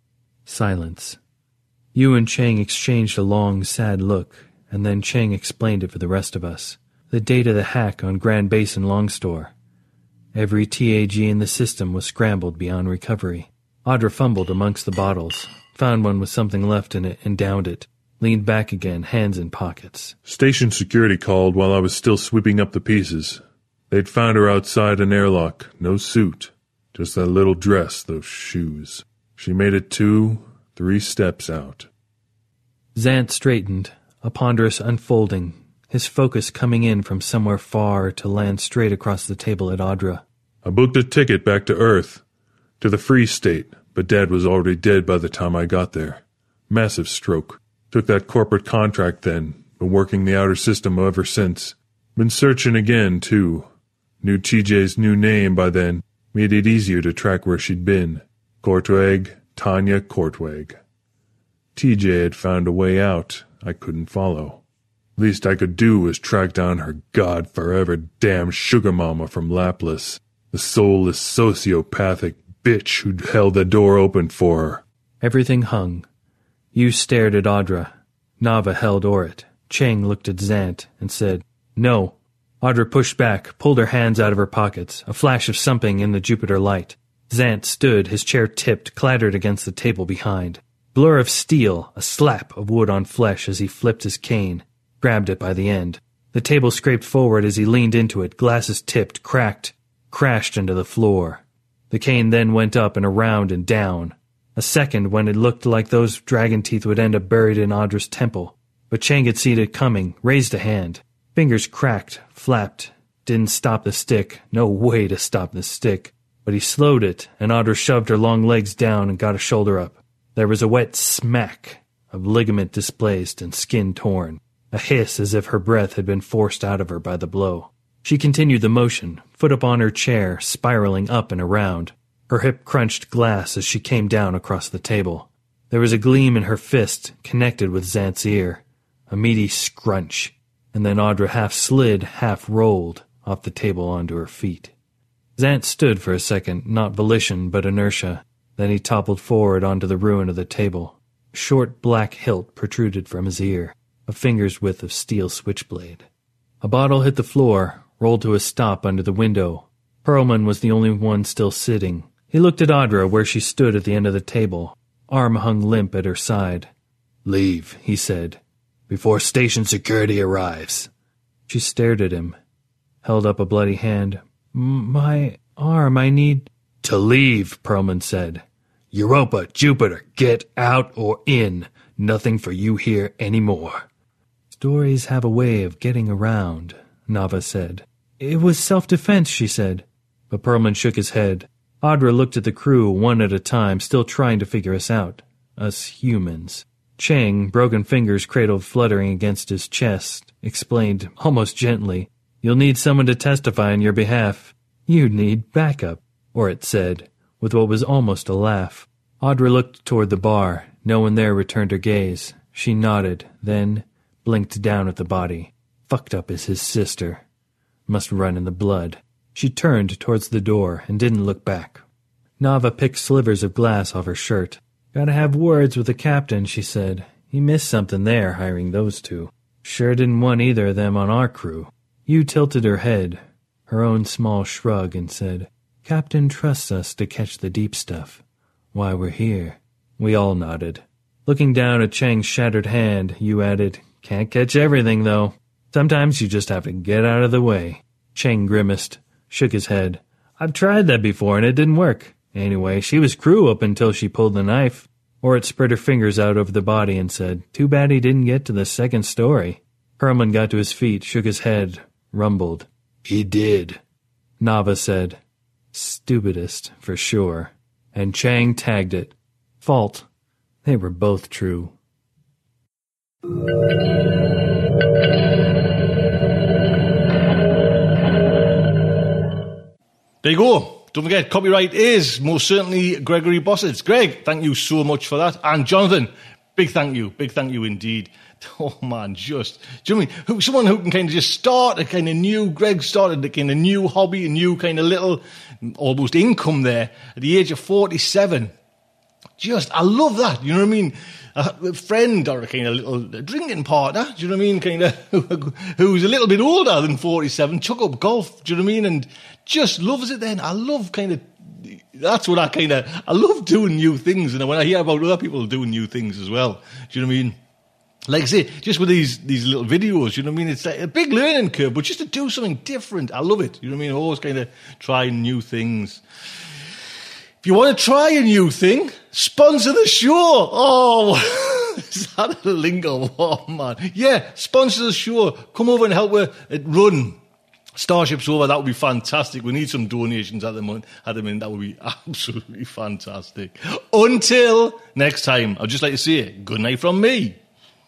Silence. You and Chang exchanged a long, sad look, and then Chang explained it for the rest of us. The date of the hack on Grand Basin Long Store. Every T A G in the system was scrambled beyond recovery. Audra fumbled amongst the bottles, found one with something left in it, and downed it. Leaned back again, hands in pockets. Station security called while I was still sweeping up the pieces. They'd found her outside an airlock, no suit, just that little dress, those shoes. She made it two, three steps out. Zant straightened, a ponderous unfolding, his focus coming in from somewhere far to land straight across the table at Audra. I booked a ticket back to Earth, to the Free State, but Dad was already dead by the time I got there. Massive stroke. Took that corporate contract then, been working the outer system ever since. Been searching again, too. Knew T J's new name by then, made it easier to track where she'd been. Kortweg, Tanya Kortweg. T J had found a way out I couldn't follow. Least I could do was track down her god-forever damn sugar mama from Lapis, the soulless sociopathic bitch who'd held the door open for her. Everything hung. Yu stared at Audra. Nava held Orit. Cheng looked at Zant and said, "No." Audra pushed back, pulled her hands out of her pockets, a flash of something in the Jupiter light. Zant stood, his chair tipped, clattered against the table behind. Blur of steel, a slap of wood on flesh as he flipped his cane, grabbed it by the end. The table scraped forward as he leaned into it, glasses tipped, cracked, crashed into the floor. The cane then went up and around and down. A second when it looked like those dragon teeth would end up buried in Audra's temple. But Cheng had seen it coming, raised a hand. Fingers cracked, flapped, didn't stop the stick, no way to stop the stick. But he slowed it, and Audra shoved her long legs down and got a shoulder up. There was a wet smack of ligament displaced and skin torn, a hiss as if her breath had been forced out of her by the blow. She continued the motion, foot up on her chair, spiraling up and around. Her hip crunched glass as she came down across the table. There was a gleam in her fist, connected with Zant's ear, a meaty scrunch, and then Audra half slid, half rolled off the table onto her feet. Zant stood for a second, not volition but inertia. Then he toppled forward onto the ruin of the table. A short black hilt protruded from his ear, a finger's width of steel switchblade. A bottle hit the floor, rolled to a stop under the window. Perlman was the only one still sitting. He looked at Audra where she stood at the end of the table, arm hung limp at her side. "Leave," he said, "before station security arrives." She stared at him, held up a bloody hand. "My arm, I need—" "To leave," Perlman said. "Europa, Jupiter, get out or in. Nothing for you here anymore." "Stories have a way of getting around," Nava said. "It was self-defense," she said. But Perlman shook his head. Audra looked at the crew one at a time, still trying to figure us out. Us humans. Cheng, broken fingers cradled fluttering against his chest, explained almost gently, "You'll need someone to testify on your behalf. You need backup," Orit said, with what was almost a laugh. Audra looked toward the bar. No one there returned her gaze. She nodded, then blinked down at the body. Fucked up as his sister. Must run in the blood. She turned towards the door and didn't look back. Nava picked slivers of glass off her shirt. "Gotta have words with the captain," she said. "He missed something there, hiring those two. Sure didn't want either of them on our crew." Yu tilted her head, her own small shrug, and said, "Captain trusts us to catch the deep stuff. Why we're here." We all nodded. Looking down at Cheng's shattered hand, Yu added, "Can't catch everything, though. Sometimes you just have to get out of the way." Cheng grimaced, shook his head. "I've tried that before, and it didn't work. Anyway, she was crew up until she pulled the knife." Orit spread her fingers out over the body and said, "Too bad he didn't get to the second story." Perlman got to his feet, shook his head, rumbled. "He did." Nava said, "Stupidest, for sure." And Chang tagged it. Fault. They were both true. There you go. Don't forget, copyright is most certainly Gregory Bossett's. Greg, thank you so much for that. And Jonathan, big thank you. Big thank you indeed. Oh, man, just, do you know what I mean? Who, someone who can kind of just start a kind of new, Greg started a kind of new hobby, a new kind of little, almost income there at the age of forty-seven. Just, I love that. You know what I mean? A friend or a kind of little drinking partner, do you know what I mean? Kind of, who's a little bit older than forty-seven, chuck up golf, do you know what I mean? And just loves it then. I love kind of, that's what I kind of, I love doing new things. And when I hear about other people doing new things as well, do you know what I mean? Like I say, just with these these little videos, you know what I mean? It's like a big learning curve, but just to do something different, I love it. You know what I mean? Always kind of trying new things. If you want to try a new thing, sponsor the show. Oh, is that a lingo? Oh, man. Yeah, sponsor the show. Come over and help it run. Starship Sofa, that would be fantastic. We need some donations at the moment. At the minute, that would be absolutely fantastic. Until next time, I'd just like to say good night from me.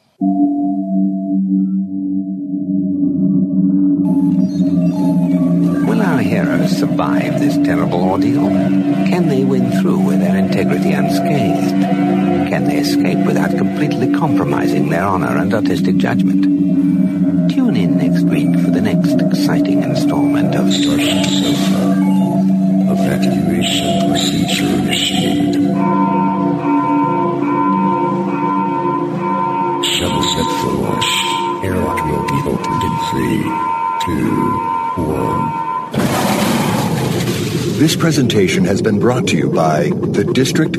Will our heroes survive this terrible ordeal? Can they win through with their integrity unscathed? Can they escape without completely compromising their honor and artistic judgment? Tune in next week for the next exciting installment of Starship Sofa. Evacuation procedure initiated. Three, two, one. This presentation has been brought to you by the District.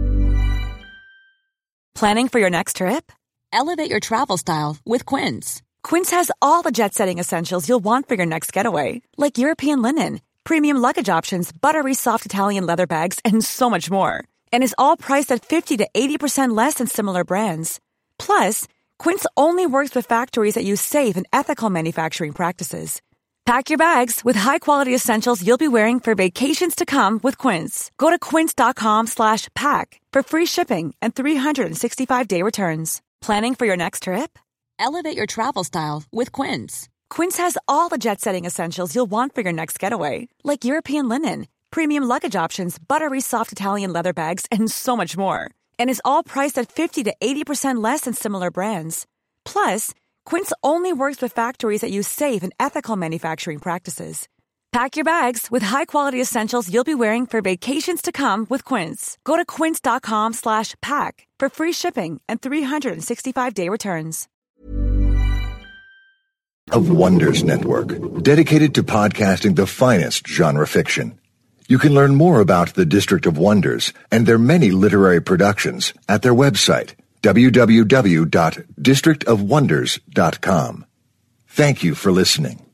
Planning for your next trip? Elevate your travel style with Quince. Quince has all the jet-setting essentials you'll want for your next getaway, like European linen, premium luggage options, buttery soft Italian leather bags, and so much more. And is all priced at fifty to eighty percent less than similar brands. Plus, Quince only works with factories that use safe and ethical manufacturing practices. Pack your bags with high-quality essentials you'll be wearing for vacations to come with Quince. Go to quince.com slash pack for free shipping and three sixty-five day returns. Planning for your next trip? Elevate your travel style with Quince. Quince has all the jet-setting essentials you'll want for your next getaway, like European linen, premium luggage options, buttery soft Italian leather bags, and so much more. And is all priced at fifty to eighty percent less than similar brands. Plus, Quince only works with factories that use safe and ethical manufacturing practices. Pack your bags with high-quality essentials you'll be wearing for vacations to come with Quince. Go to quince.com slash pack for free shipping and three sixty-five day returns. Of Wonders Network, dedicated to podcasting the finest genre fiction. You can learn more about the District of Wonders and their many literary productions at their website, w w w dot district of wonders dot com. Thank you for listening.